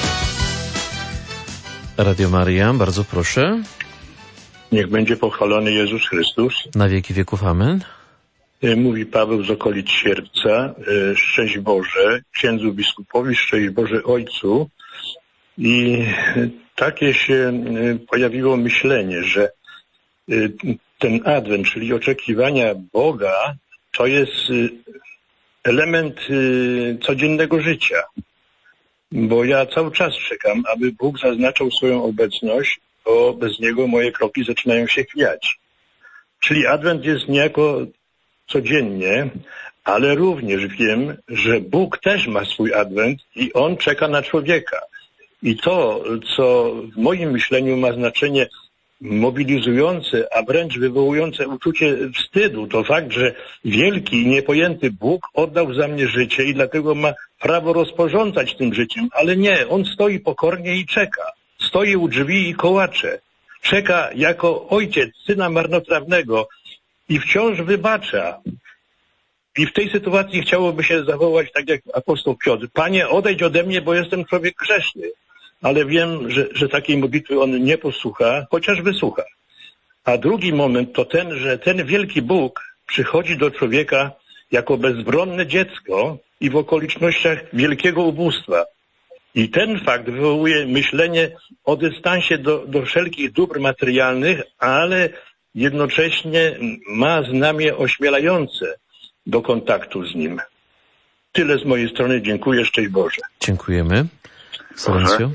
A: Radio Maryja, bardzo proszę.
D: Niech będzie pochwalony Jezus Chrystus.
A: Na wieki wieków, amen.
D: Mówi Paweł z okolic Sierpca. Szczęść Boże księdzu biskupowi, szczęść Boże Ojcu. I takie się pojawiło myślenie, że ten Adwent, czyli oczekiwania Boga, to jest element codziennego życia. Bo ja cały czas czekam, aby Bóg zaznaczał swoją obecność, bo bez Niego moje kroki zaczynają się chwiać. Czyli Adwent jest niejako codziennie, ale również wiem, że Bóg też ma swój Adwent i On czeka na człowieka. I to, co w moim myśleniu ma znaczenie mobilizujące, a wręcz wywołujące uczucie wstydu, to fakt, że wielki i niepojęty Bóg oddał za mnie życie i dlatego ma prawo rozporządzać tym życiem, ale nie, On stoi pokornie i czeka. Stoi u drzwi i kołacze. Czeka jako ojciec syna marnotrawnego i wciąż wybacza. I w tej sytuacji chciałoby się zawołać, tak jak apostoł Piotr: Panie, odejdź ode mnie, bo jestem człowiek grzeszny. Ale wiem, że, że takiej modlitwy on nie posłucha, chociaż wysłucha. A drugi moment to ten, że ten wielki Bóg przychodzi do człowieka jako bezbronne dziecko i w okolicznościach wielkiego ubóstwa. I ten fakt wywołuje myślenie o dystansie do, do wszelkich dóbr materialnych, ale jednocześnie ma znamie ośmielające do kontaktu z Nim. Tyle z mojej strony. Dziękuję. Szczęść Boże.
A: Dziękujemy. Solencio?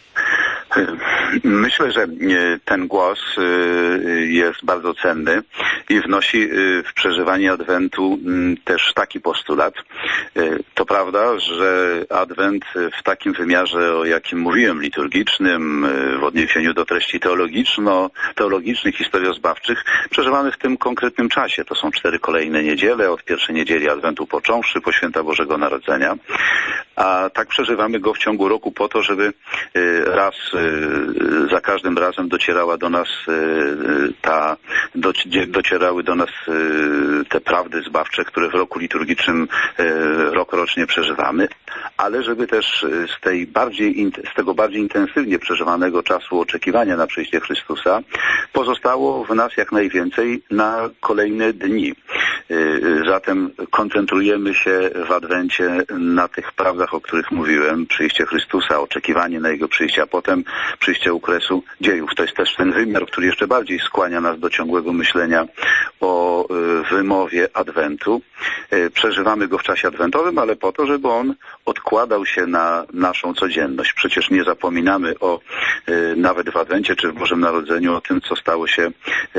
B: Myślę, że ten głos jest bardzo cenny i wnosi w przeżywanie Adwentu też taki postulat. To prawda, że Adwent w takim wymiarze, o jakim mówiłem, liturgicznym, w odniesieniu do treści teologiczno, teologicznych, historiozbawczych, przeżywamy w tym konkretnym czasie. To są cztery kolejne niedziele, od pierwszej niedzieli Adwentu począwszy, po święta Bożego Narodzenia. A tak przeżywamy go w ciągu roku po to, żeby raz za każdym razem docierała do nas ta, docierały do nas te prawdy zbawcze, które w roku liturgicznym rokrocznie przeżywamy, ale żeby też z tej bardziej, z tego bardziej intensywnie przeżywanego czasu oczekiwania na przyjście Chrystusa pozostało w nas jak najwięcej na kolejne dni. Zatem koncentrujemy się w Adwencie na tych prawdach, o których mówiłem: przyjście Chrystusa, oczekiwanie na Jego przyjście, a potem przyjście u kresu dziejów. To jest też ten wymiar, który jeszcze bardziej skłania nas do ciągłego myślenia o wymowie Adwentu. Przeżywamy go w czasie adwentowym, ale po to, żeby on odkładał się na naszą codzienność. Przecież nie zapominamy o, nawet w Adwencie czy w Bożym Narodzeniu, o tym, co stało się,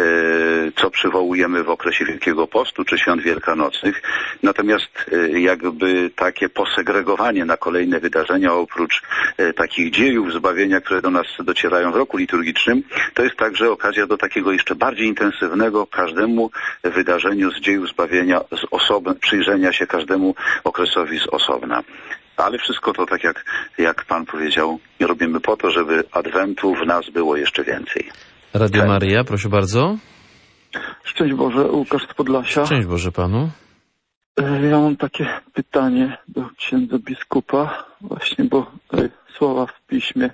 B: co przywołujemy w okresie Wielkiego Postu czy Świąt Wielkanocnych. Natomiast jakby takie posegregowanie na kolejne wydarzenia, oprócz takich dziejów zbawienia, które do nas docierają w roku liturgicznym, to jest także okazja do takiego jeszcze bardziej intensywnego każdemu wydarzeniu z dziejów zbawienia, z osobna, przyjrzenia się każdemu okresowi z osobna. Ale wszystko to, tak jak, jak Pan powiedział, robimy po to, żeby Adwentu w nas było jeszcze więcej.
A: Radio Maryja, proszę bardzo.
E: Szczęść Boże, Łukasz z Podlasia.
A: Szczęść Boże Panu.
E: Ja mam takie pytanie do księdza biskupa, właśnie, bo słowa w piśmie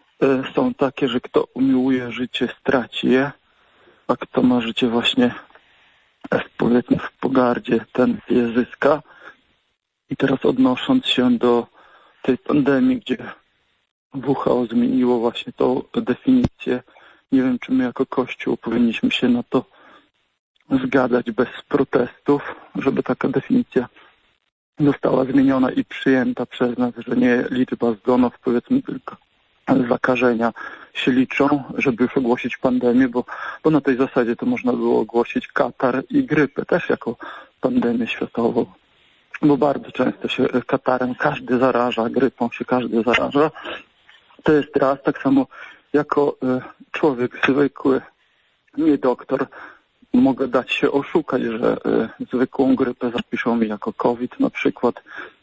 E: są takie, że kto umiłuje życie, straci je, a kto ma życie właśnie powiedzmy w pogardzie ten je zyska. I teraz odnosząc się do tej pandemii, gdzie W H O zmieniło właśnie tą definicję, nie wiem, czy my jako Kościół powinniśmy się na to zgadzać bez protestów, żeby taka definicja została zmieniona i przyjęta przez nas, że nie liczba zgonów, powiedzmy, tylko zakażenia się liczą, żeby już ogłosić pandemię, bo, bo na tej zasadzie to można było ogłosić katar i grypę też jako pandemię światową. Bo bardzo często się katarem każdy zaraża, grypą się każdy zaraża. To jest raz, tak samo jako człowiek zwykły, nie doktor, mogę dać się oszukać, że zwykłą grypę zapiszą mi jako COVID na przykład.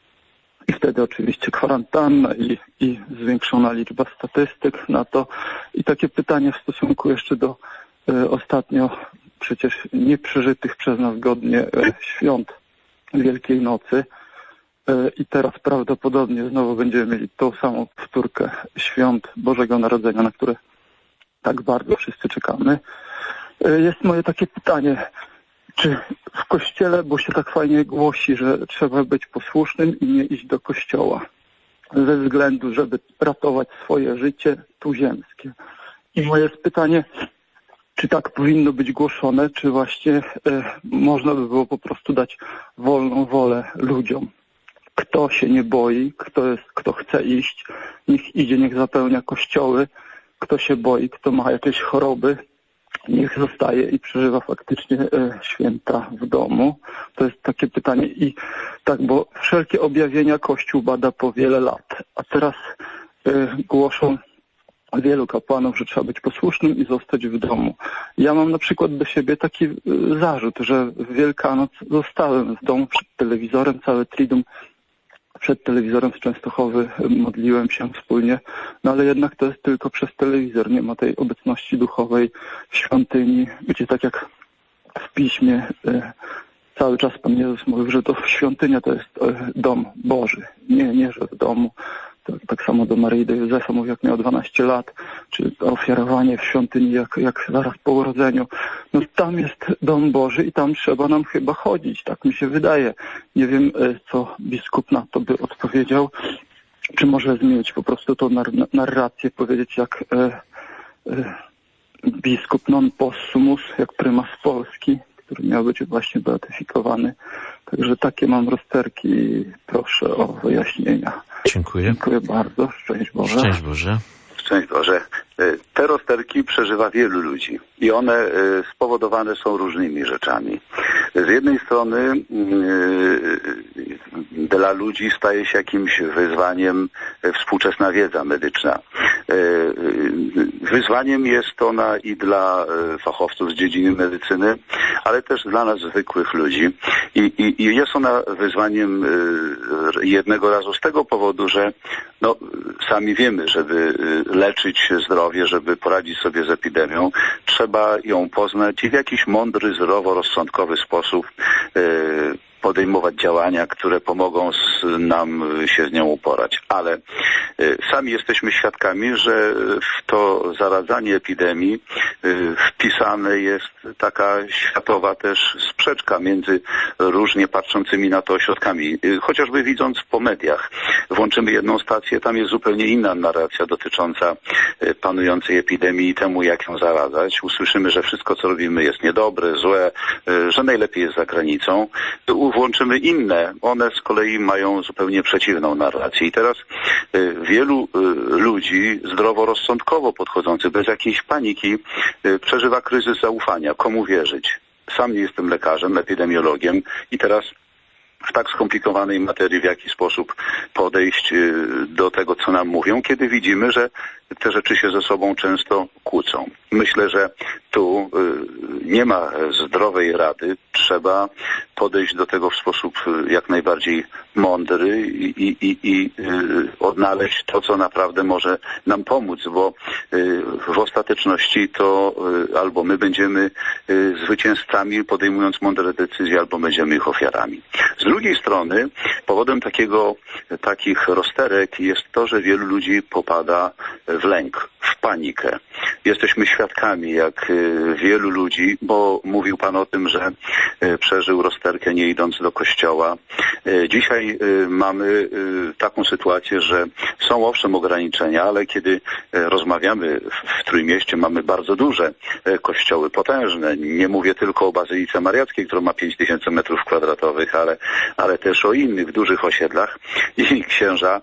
E: I wtedy oczywiście kwarantanna i, i zwiększona liczba statystyk na to. I takie pytanie w stosunku jeszcze do e, ostatnio przecież nieprzeżytych przez nas godnie e, świąt Wielkiej Nocy. E, I teraz prawdopodobnie znowu będziemy mieli tą samą powtórkę świąt Bożego Narodzenia, na które tak bardzo wszyscy czekamy. E, jest moje takie pytanie. Czy w Kościele, bo się tak fajnie głosi, że trzeba być posłusznym i nie iść do Kościoła ze względu, żeby ratować swoje życie tu ziemskie. I moje jest pytanie, czy tak powinno być głoszone, czy właśnie e, można by było po prostu dać wolną wolę ludziom. Kto się nie boi, kto jest, kto chce iść, niech idzie, niech zapełnia kościoły. Kto się boi, kto ma jakieś choroby, niech zostaje i przeżywa faktycznie e, święta w domu. To jest takie pytanie. I tak, bo wszelkie objawienia Kościół bada po wiele lat, a teraz e, głoszą wielu kapłanów, że trzeba być posłusznym i zostać w domu. Ja mam na przykład do siebie taki e, zarzut, że w Wielkanoc zostałem w domu przed telewizorem, całe triduum przed telewizorem z Częstochowy modliłem się wspólnie, no ale jednak to jest tylko przez telewizor, nie ma tej obecności duchowej w świątyni, gdzie tak jak w Piśmie e, cały czas Pan Jezus mówił, że to świątynia to jest e, dom Boży, nie, nie że w domu. Tak, tak samo do Maryi, do Józefa mówił, jak miał dwanaście lat, czy ofiarowanie w świątyni, jak, jak zaraz po urodzeniu. No tam jest dom Boży i tam trzeba nam chyba chodzić, tak mi się wydaje. Nie wiem, co biskup na to by odpowiedział. Czy może zmienić po prostu tą nar- narrację, powiedzieć jak e, e, biskup non possumus, jak prymas Polski, który miał być właśnie beatyfikowany. Także takie mam rozterki i proszę o wyjaśnienia.
A: Dziękuję.
E: Dziękuję bardzo. Szczęść Boże.
A: Szczęść Boże.
B: Szczęść Boże. Te rozterki przeżywa wielu ludzi i one spowodowane są różnymi rzeczami. Z jednej strony dla ludzi staje się jakimś wyzwaniem współczesna wiedza medyczna. Wyzwaniem jest ona i dla fachowców z dziedziny medycyny, ale też dla nas zwykłych ludzi. I, i, i jest ona wyzwaniem jednego razu z tego powodu, że no, sami wiemy, żeby leczyć zdrowie, żeby poradzić sobie z epidemią, trzeba ją poznać i w jakiś mądry, zdroworozsądkowy sposób yy, podejmować działania, które pomogą z, nam się z nią uporać. Ale y, sami jesteśmy świadkami, że w to zaradzanie epidemii y, wpisane jest taka światowa też sprzeczka między różnie patrzącymi na to ośrodkami. Y, chociażby widząc po mediach, włączymy jedną stację, tam jest zupełnie inna narracja dotycząca y, panującej epidemii i temu, jak ją zaradzać. Usłyszymy, że wszystko, co robimy, jest niedobre, złe, y, że najlepiej jest za granicą. Y, włączymy inne, one z kolei mają zupełnie przeciwną narrację. I teraz y, wielu y, ludzi zdroworozsądkowo podchodzących, bez jakiejś paniki, y, przeżywa kryzys zaufania. Komu wierzyć? Sam nie jestem lekarzem, epidemiologiem i teraz w tak skomplikowanej materii, w jaki sposób podejść y, do tego, co nam mówią, kiedy widzimy, że te rzeczy się ze sobą często kłócą. Myślę, że tu y, nie ma zdrowej rady. Trzeba podejść do tego w sposób jak najbardziej mądry i, i, i, i y, odnaleźć to, co naprawdę może nam pomóc, bo y, w ostateczności to y, albo my będziemy y, zwycięzcami podejmując mądre decyzje, albo będziemy ich ofiarami. Z drugiej strony powodem takiego, takich rozterek jest to, że wielu ludzi popada w lęk, w panikę. Jesteśmy świadkami, jak wielu ludzi, bo mówił Pan o tym, że przeżył rozterkę nie idąc do kościoła. Dzisiaj mamy taką sytuację, że są owszem ograniczenia, ale kiedy rozmawiamy w Trójmieście, mamy bardzo duże kościoły, potężne. Nie mówię tylko o Bazylice Mariackiej, która ma pięć tysięcy metrów kwadratowych, ale, ale też o innych dużych osiedlach. I księża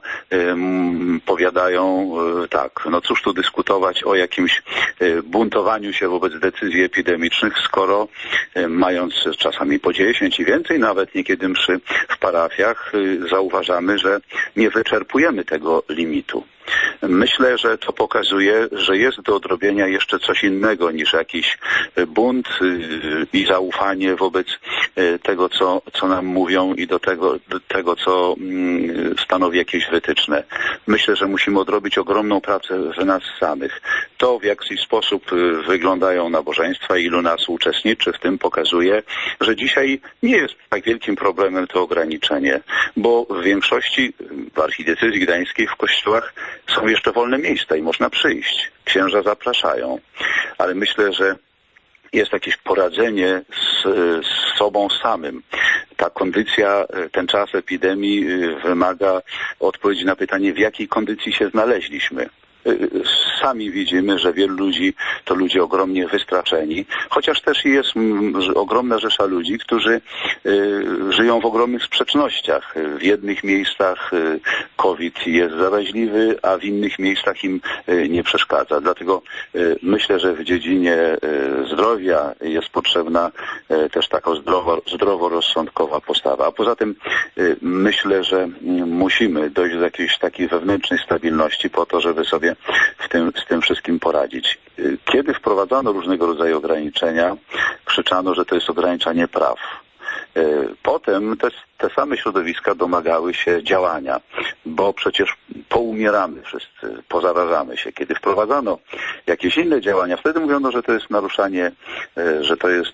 B: um, powiadają um, tak, no cóż tu dyskutować o jakimś um, buntowaniu się wobec decyzji epidemicznych, skoro um, mając czasami po dziesięć i więcej, nawet niekiedy mszy w parafiach, um, zauważamy, że nie wyczerpujemy tego limitu. Myślę, że to pokazuje, że jest do odrobienia jeszcze coś innego niż jakiś bunt i zaufanie wobec tego, co, co nam mówią i do tego, do tego, co stanowi jakieś wytyczne. Myślę, że musimy odrobić ogromną pracę w nas samych. To, w jaki sposób wyglądają nabożeństwa, ilu nas uczestniczy w tym, pokazuje, że dzisiaj nie jest tak wielkim problemem to ograniczenie, bo w większości w archidiecezji gdańskiej w kościołach są jeszcze wolne miejsca i można przyjść. Księża zapraszają, ale myślę, że jest jakieś poradzenie z, z sobą samym. Ta kondycja, ten czas epidemii wymaga odpowiedzi na pytanie, w jakiej kondycji się znaleźliśmy. Sami widzimy, że wielu ludzi to ludzie ogromnie wystraszeni, chociaż też jest ogromna rzesza ludzi, którzy żyją w ogromnych sprzecznościach. W jednych miejscach COVID jest zaraźliwy, a w innych miejscach im nie przeszkadza. Dlatego myślę, że w dziedzinie zdrowia jest potrzebna też taka zdrowo, zdroworozsądkowa postawa. A poza tym myślę, że musimy dojść do jakiejś takiej wewnętrznej stabilności po to, żeby sobie w tym, z tym wszystkim poradzić. Kiedy wprowadzano różnego rodzaju ograniczenia, krzyczano, że to jest ograniczanie praw. Potem te, te same środowiska domagały się działania, bo przecież poumieramy wszyscy, pozarażamy się. Kiedy wprowadzano jakieś inne działania, wtedy mówiono, że to jest naruszanie, że to jest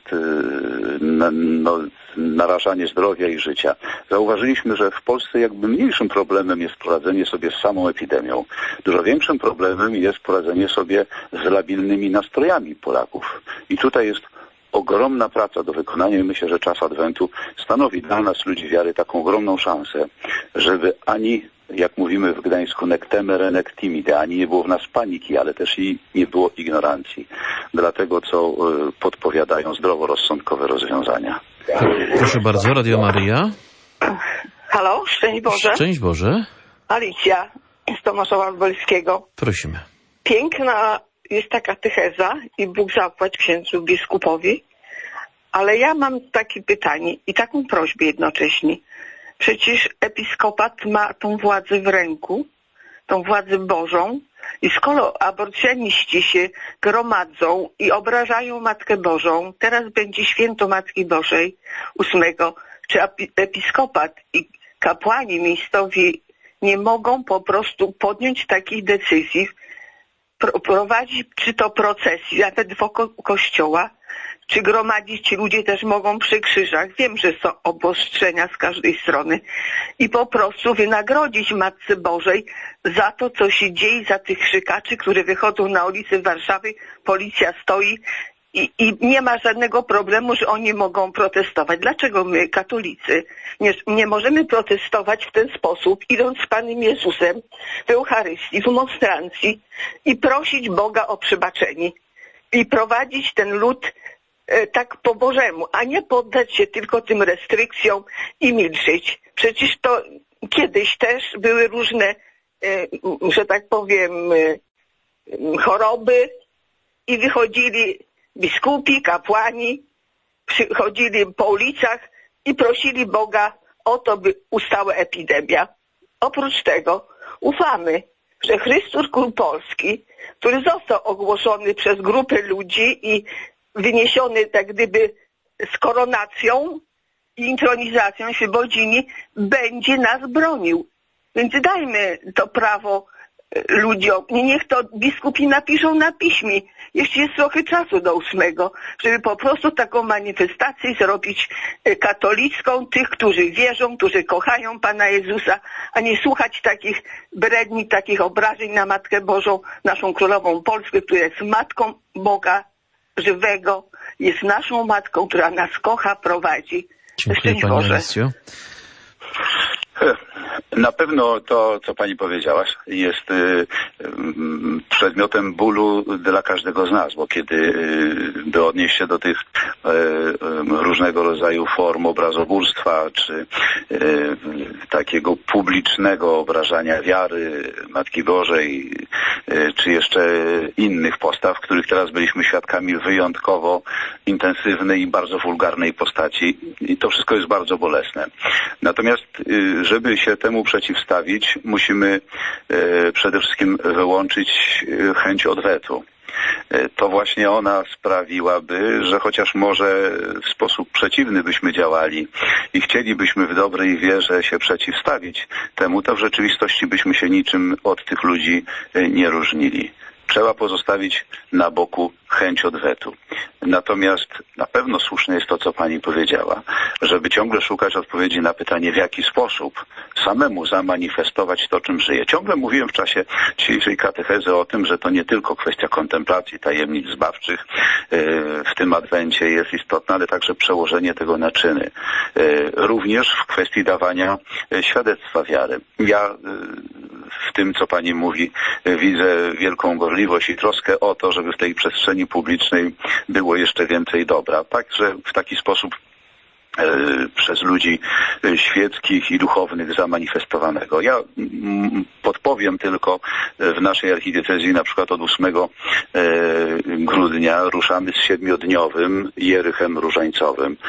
B: no, narażanie zdrowia i życia. Zauważyliśmy, że w Polsce jakby mniejszym problemem jest poradzenie sobie z samą epidemią. Dużo większym problemem jest poradzenie sobie z labilnymi nastrojami Polaków. I tutaj jest ogromna praca do wykonania i myślę, że czas Adwentu stanowi dla nas, ludzi wiary, taką ogromną szansę, żeby ani, jak mówimy w Gdańsku, nec temere, nec timide, ani nie było w nas paniki, ale też i nie było ignorancji dla tego, co podpowiadają zdroworozsądkowe rozwiązania.
A: Proszę bardzo, Radio Maryja.
F: Halo, szczęść Boże.
A: Szczęść Boże.
F: Alicja z Tomaszowa Lubelskiego.
A: Prosimy.
F: Piękna jest ta katecheza i Bóg zapłać księdzu biskupowi, ale ja mam takie pytanie i taką prośbę jednocześnie. Przecież episkopat ma tą władzę w ręku, tą władzę Bożą i skoro aborcjaniści się gromadzą i obrażają Matkę Bożą, teraz będzie święto Matki Bożej ósmego, czy episkopat i kapłani miejscowi nie mogą po prostu podjąć takich decyzji, prowadzić czy to procesji, nawet wokół kościoła, czy gromadzić ci ludzie też mogą przy krzyżach. Wiem, że są obostrzenia z każdej strony i po prostu wynagrodzić Matce Bożej za to, co się dzieje, za tych krzykaczy, które wychodzą na ulicy Warszawy, policja stoi i, i nie ma żadnego problemu, że oni mogą protestować. Dlaczego my, katolicy, nie, nie możemy protestować w ten sposób, idąc z Panem Jezusem w Eucharystii, w monstrancji i prosić Boga o przebaczenie i prowadzić ten lud e, tak po Bożemu, a nie poddać się tylko tym restrykcjom i milczeć. Przecież to kiedyś też były różne, e, że tak powiem, e, choroby i wychodzili biskupi, kapłani, przychodzili po ulicach i prosili Boga o to, by ustała epidemia. Oprócz tego ufamy, że Chrystus Król Polski, który został ogłoszony przez grupę ludzi i wyniesiony tak gdyby z koronacją i intronizacją Świebodzini, będzie nas bronił. Więc dajmy to prawo ludziom. Niech to biskupi napiszą na piśmie. Jeszcze jest trochę czasu do ósmego, żeby po prostu taką manifestację zrobić katolicką tych, którzy wierzą, którzy kochają Pana Jezusa, a nie słuchać takich bredni, takich obrażeń na Matkę Bożą, naszą Królową Polskę, która jest Matką Boga żywego, jest naszą Matką, która nas kocha, prowadzi.
A: Dziękuję, Pani Alecjo.
B: Na pewno to, co Pani powiedziałaś, jest y, y, przedmiotem bólu dla każdego z nas, bo kiedy y, by odnieść się do tych y, y, różnego rodzaju form obrazobórstwa, czy y, takiego publicznego obrażania wiary Matki Bożej, y, czy jeszcze innych postaw, których teraz byliśmy świadkami wyjątkowo intensywnej i bardzo wulgarnej postaci, i to wszystko jest bardzo bolesne. Natomiast y, żeby się temu przeciwstawić, musimy e, przede wszystkim wyłączyć e, chęć odwetu. E, to właśnie ona sprawiłaby, że chociaż może w sposób przeciwny byśmy działali i chcielibyśmy w dobrej wierze się przeciwstawić temu, to w rzeczywistości byśmy się niczym od tych ludzi e, nie różnili. Trzeba pozostawić na boku chęć odwetu. Natomiast na pewno słuszne jest to, co Pani powiedziała, żeby ciągle szukać odpowiedzi na pytanie, w jaki sposób samemu zamanifestować to, czym żyje. Ciągle mówiłem w czasie dzisiejszej katechezy o tym, że to nie tylko kwestia kontemplacji tajemnic zbawczych w tym adwencie jest istotna, ale także przełożenie tego na czyny. Również w kwestii dawania świadectwa wiary. Ja w tym, co Pani mówi, widzę wielką gorliwość i troskę o to, żeby w tej przestrzeni publicznej było jeszcze więcej dobra. Także w taki sposób przez ludzi świeckich i duchownych zamanifestowanego. Ja podpowiem tylko, w naszej archidiecezji na przykład od ósmego grudnia ruszamy z siedmiodniowym jerychem różańcowym.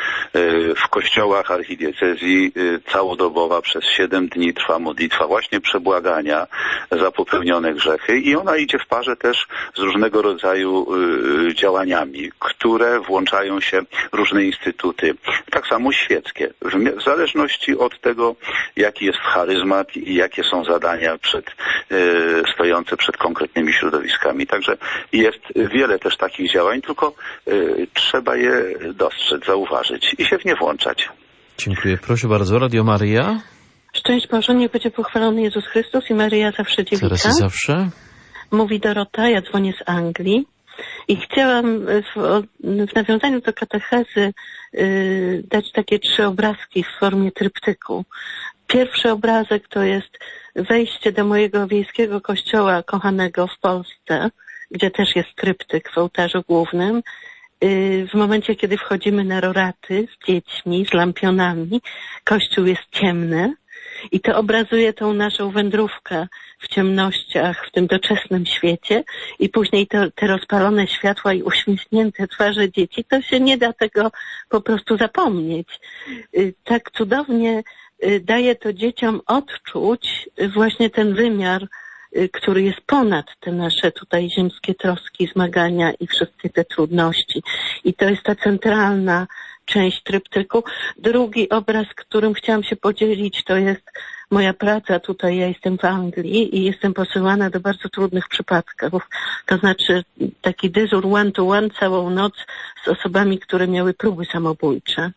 B: W kościołach archidiecezji całodobowa przez siedem dni trwa modlitwa właśnie przebłagania za popełnione grzechy i ona idzie w parze też z różnego rodzaju działaniami, które włączają się różne instytuty. Tak samo świeckie, w zależności od tego, jaki jest charyzmat i jakie są zadania przed, e, stojące przed konkretnymi środowiskami. Także jest wiele też takich działań, tylko e, trzeba je dostrzec, zauważyć i się w nie włączać.
A: Dziękuję. Proszę bardzo, Radio Maryja.
G: Szczęść Boże, niech będzie pochwalony Jezus Chrystus i Maryja zawsze dziewica.
A: Teraz i zawsze.
G: Mówi Dorota, ja dzwonię z Anglii. I chciałam w, w nawiązaniu do katechezy y, dać takie trzy obrazki w formie tryptyku. Pierwszy obrazek to jest wejście do mojego wiejskiego kościoła kochanego w Polsce, gdzie też jest tryptyk w ołtarzu głównym. Y, w momencie, kiedy wchodzimy na roraty z dziećmi, z lampionami, kościół jest ciemny. I to obrazuje tą naszą wędrówkę w ciemnościach, w tym doczesnym świecie i później to, te rozpalone światła i uśmiechnięte twarze dzieci, to się nie da tego po prostu zapomnieć. Tak cudownie daje to dzieciom odczuć właśnie ten wymiar, który jest ponad te nasze tutaj ziemskie troski, zmagania i wszystkie te trudności. I to jest ta centralna część tryptyku. Drugi obraz, którym chciałam się podzielić, to jest moja praca tutaj. Ja jestem w Anglii i jestem posyłana do bardzo trudnych przypadków. To znaczy taki dyżur one to one całą noc z osobami, które miały próby samobójcze.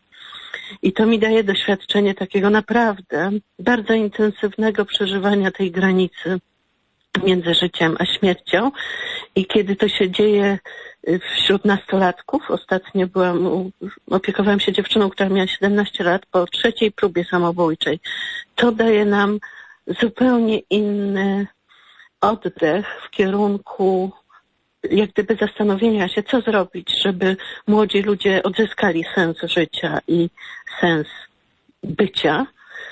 G: I to mi daje doświadczenie takiego naprawdę bardzo intensywnego przeżywania tej granicy między życiem a śmiercią. I kiedy to się dzieje wśród nastolatków, ostatnio byłam, opiekowałam się dziewczyną, która miała siedemnaście lat po trzeciej próbie samobójczej. To daje nam zupełnie inny oddech w kierunku jak gdyby zastanowienia się, co zrobić, żeby młodzi ludzie odzyskali sens życia i sens bycia.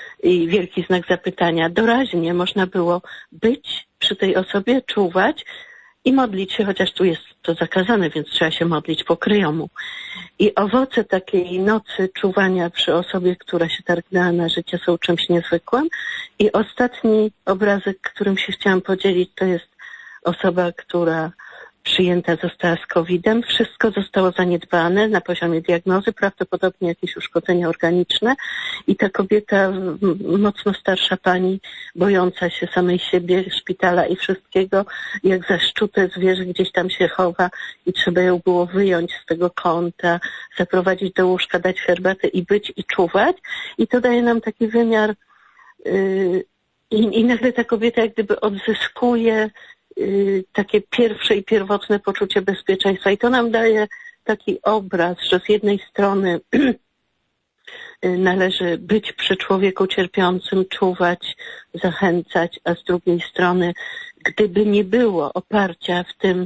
G: I wielki znak zapytania. Doraźnie można było być przy tej osobie, czuwać i modlić się, chociaż tu jest to zakazane, więc trzeba się modlić po kryjomu. I owoce takiej nocy czuwania przy osobie, która się targnęła na życie, są czymś niezwykłym. I ostatni obrazek, którym się chciałam podzielić, to jest osoba, która przyjęta została z kowidem. Wszystko zostało zaniedbane na poziomie diagnozy, prawdopodobnie jakieś uszkodzenia organiczne i ta kobieta, mocno starsza pani, bojąca się samej siebie, szpitala i wszystkiego, jak zaszczute zwierzę gdzieś tam się chowa i trzeba ją było wyjąć z tego kąta, zaprowadzić do łóżka, dać herbatę i być i czuwać. I to daje nam taki wymiar yy, i, i nagle ta kobieta jak gdyby odzyskuje takie pierwsze i pierwotne poczucie bezpieczeństwa. I to nam daje taki obraz, że z jednej strony należy być przy człowieku cierpiącym, czuwać, zachęcać, a z drugiej strony, gdyby nie było oparcia w tym,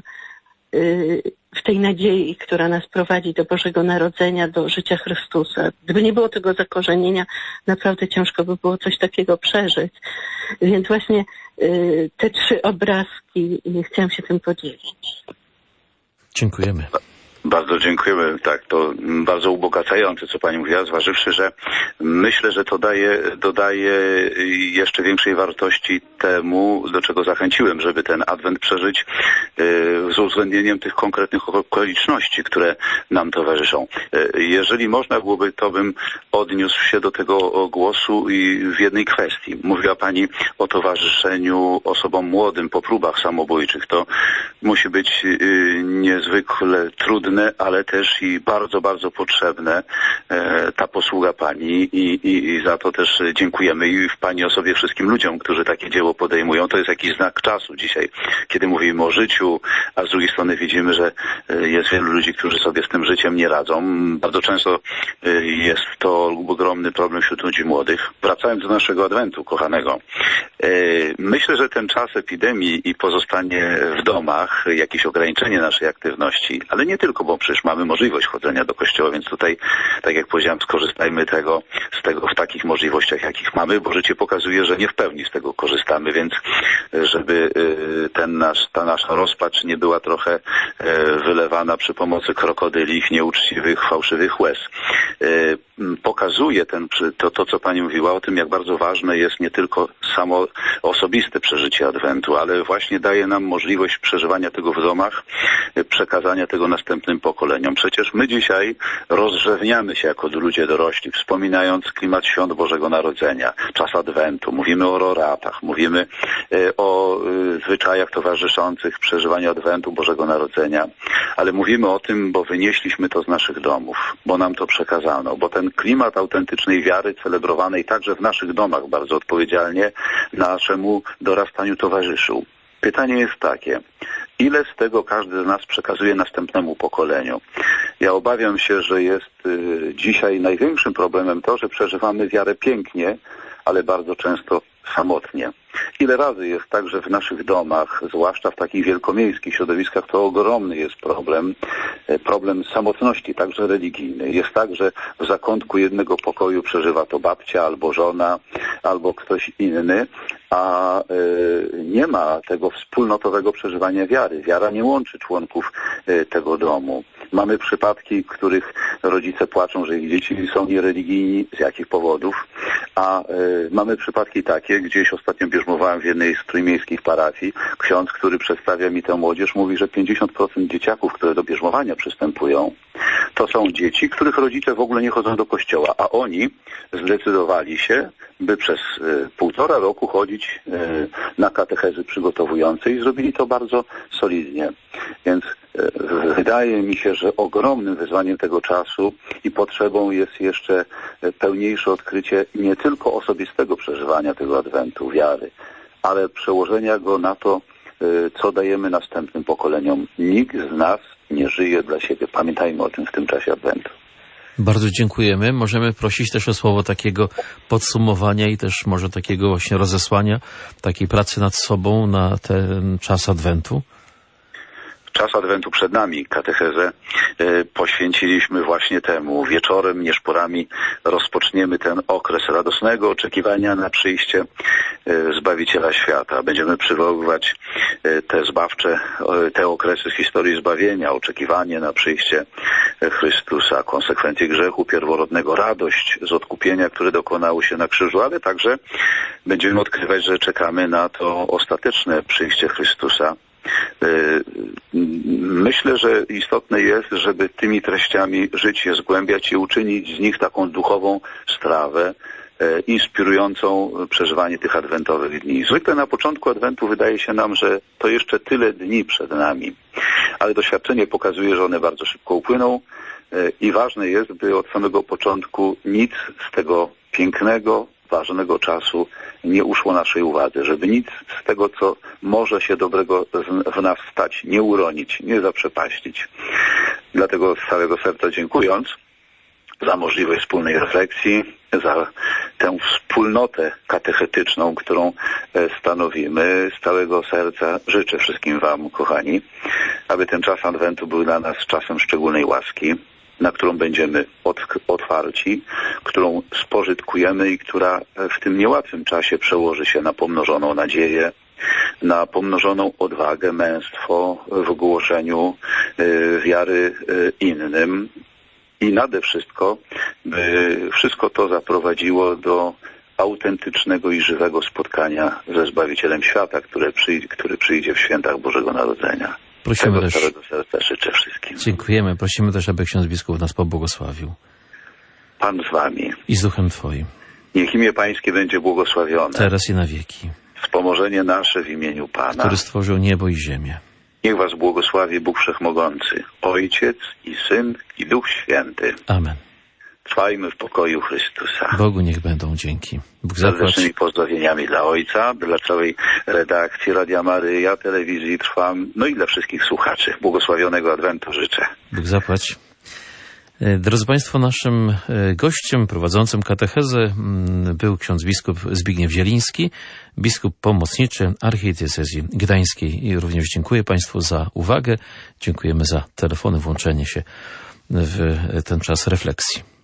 G: w tej nadziei, która nas prowadzi do Bożego Narodzenia, do życia Chrystusa, gdyby nie było tego zakorzenienia, naprawdę ciężko by było coś takiego przeżyć. Więc właśnie te trzy obrazki, chciałam się tym podzielić.
A: Dziękujemy.
B: Bardzo dziękujemy. Tak, to bardzo ubogacające, co pani mówiła, zważywszy, że myślę, że to daje, dodaje jeszcze większej wartości temu, do czego zachęciłem, żeby ten Adwent przeżyć yy, z uwzględnieniem tych konkretnych okoliczności, które nam towarzyszą. Yy, jeżeli można byłoby, to bym odniósł się do tego głosu i w jednej kwestii. Mówiła pani o towarzyszeniu osobom młodym po próbach samobójczych. To musi być yy, niezwykle trudne, ale też i bardzo, bardzo potrzebne e, ta posługa pani i, i, i za to też dziękujemy i w pani osobie wszystkim ludziom, którzy takie dzieło podejmują. To jest jakiś znak czasu dzisiaj, kiedy mówimy o życiu, a z drugiej strony widzimy, że jest wielu ludzi, którzy sobie z tym życiem nie radzą. Bardzo często jest to ogromny problem wśród ludzi młodych. Wracając do naszego Adwentu kochanego, e, myślę, że ten czas epidemii i pozostanie w domach, jakieś ograniczenie naszej aktywności, ale nie tylko, bo przecież mamy możliwość chodzenia do kościoła, więc tutaj, tak jak powiedziałem, skorzystajmy tego, z tego w takich możliwościach, jakich mamy, bo życie pokazuje, że nie w pełni z tego korzystamy, więc żeby ten nasz, ta nasza rozpacz nie była trochę wylewana przy pomocy krokodylich, nieuczciwych, fałszywych łez. Pokazuje ten, to, to, co pani mówiła o tym, jak bardzo ważne jest nie tylko samo osobiste przeżycie Adwentu, ale właśnie daje nam możliwość przeżywania tego w domach, przekazania tego następnym pokoleniom. Przecież my dzisiaj rozrzewniamy się jako ludzie dorośli, wspominając klimat świąt Bożego Narodzenia, czas Adwentu, mówimy o roratach, mówimy o zwyczajach towarzyszących przeżywaniu Adwentu Bożego Narodzenia, ale mówimy o tym, bo wynieśliśmy to z naszych domów, bo nam to przekazano, bo ten klimat autentycznej wiary celebrowanej także w naszych domach bardzo odpowiedzialnie naszemu dorastaniu towarzyszył. Pytanie jest takie, ile z tego każdy z nas przekazuje następnemu pokoleniu? Ja obawiam się, że jest y, dzisiaj największym problemem to, że przeżywamy wiarę pięknie, ale bardzo często samotnie. Ile razy jest tak, że w naszych domach, zwłaszcza w takich wielkomiejskich środowiskach, to ogromny jest problem, problem samotności, także religijnej. Jest tak, że w zakątku jednego pokoju przeżywa to babcia albo żona, albo ktoś inny, a y, nie ma tego wspólnotowego przeżywania wiary. Wiara nie łączy członków y, tego domu. Mamy przypadki, w których rodzice płaczą, że ich dzieci są niereligijni, z jakich powodów, a y, mamy przypadki takie, gdzieś ostatnio bierzmowałem w jednej z trójmiejskich parafii, ksiądz, który przedstawia mi tę młodzież, mówi, że pięćdziesiąt procent dzieciaków, które do bierzmowania przystępują, to są dzieci, których rodzice w ogóle nie chodzą do kościoła, a oni zdecydowali się, by przez y, półtora roku chodzić y, na katechezy przygotowujące i zrobili to bardzo solidnie. Więc y, wydaje mi się, że ogromnym wyzwaniem tego czasu i potrzebą jest jeszcze pełniejsze odkrycie nie tylko osobistego przeżywania tego Adwentu, wiary, ale przełożenia go na to, y, co dajemy następnym pokoleniom. Nikt z nas nie żyje dla siebie. Pamiętajmy o tym w tym czasie Adwentu.
A: Bardzo dziękujemy. Możemy prosić też o słowo takiego podsumowania i też może takiego właśnie rozesłania, takiej pracy nad sobą na ten czas Adwentu.
B: Czas Adwentu przed nami, katechezę e, poświęciliśmy właśnie temu. Wieczorem, nieszporami rozpoczniemy ten okres radosnego oczekiwania na przyjście e, Zbawiciela świata. Będziemy przywoływać e, te zbawcze, e, te okresy z historii zbawienia, oczekiwanie na przyjście Chrystusa, konsekwencje grzechu pierworodnego, radość z odkupienia, które dokonało się na krzyżu, ale także będziemy odkrywać, że czekamy na to ostateczne przyjście Chrystusa. Myślę, że istotne jest, żeby tymi treściami życie zgłębiać i uczynić z nich taką duchową strawę, inspirującą przeżywanie tych adwentowych dni. Zwykle na początku adwentu wydaje się nam, że to jeszcze tyle dni przed nami, ale doświadczenie pokazuje, że one bardzo szybko upłyną i ważne jest, by od samego początku nic z tego pięknego, ważnego czasu nie uszło naszej uwadze, żeby nic z tego, co może się dobrego w nas stać, nie uronić, nie zaprzepaścić. Dlatego z całego serca dziękując za możliwość wspólnej refleksji, za tę wspólnotę katechetyczną, którą stanowimy, z całego serca życzę wszystkim Wam, kochani, aby ten czas Adwentu był dla nas czasem szczególnej łaski, na którą będziemy otwarci, którą spożytkujemy i która w tym niełatwym czasie przełoży się na pomnożoną nadzieję, na pomnożoną odwagę, męstwo w głoszeniu wiary innym i nade wszystko, by wszystko to zaprowadziło do autentycznego i żywego spotkania ze Zbawicielem świata, które przyjdzie, który przyjdzie w świętach Bożego Narodzenia.
A: Prosimy
B: Tego
A: też,
B: całego serca życzę wszystkim.
A: Dziękujemy. Prosimy też, aby ksiądz biskup nas pobłogosławił.
B: Pan z Wami.
A: I z duchem Twoim.
B: Niech imię Pańskie będzie błogosławione.
A: Teraz i na wieki.
B: Wspomożenie nasze w imieniu Pana.
A: Który stworzył niebo i ziemię.
B: Niech Was błogosławi Bóg Wszechmogący, Ojciec i Syn i Duch Święty.
A: Amen.
B: Trwajmy w pokoju Chrystusa.
A: Bogu niech będą dzięki. Bóg zapłać.
B: Serdecznymi pozdrowieniami dla Ojca, dla całej redakcji Radia Maryja, telewizji Trwam, no i dla wszystkich słuchaczy. Błogosławionego Adwentu życzę.
A: Bóg zapłać. Drodzy Państwo, naszym gościem prowadzącym katechezę był ksiądz biskup Zbigniew Zieliński, biskup pomocniczy archidiecezji gdańskiej. I również dziękuję Państwu za uwagę. Dziękujemy za telefony, włączenie się w ten czas refleksji.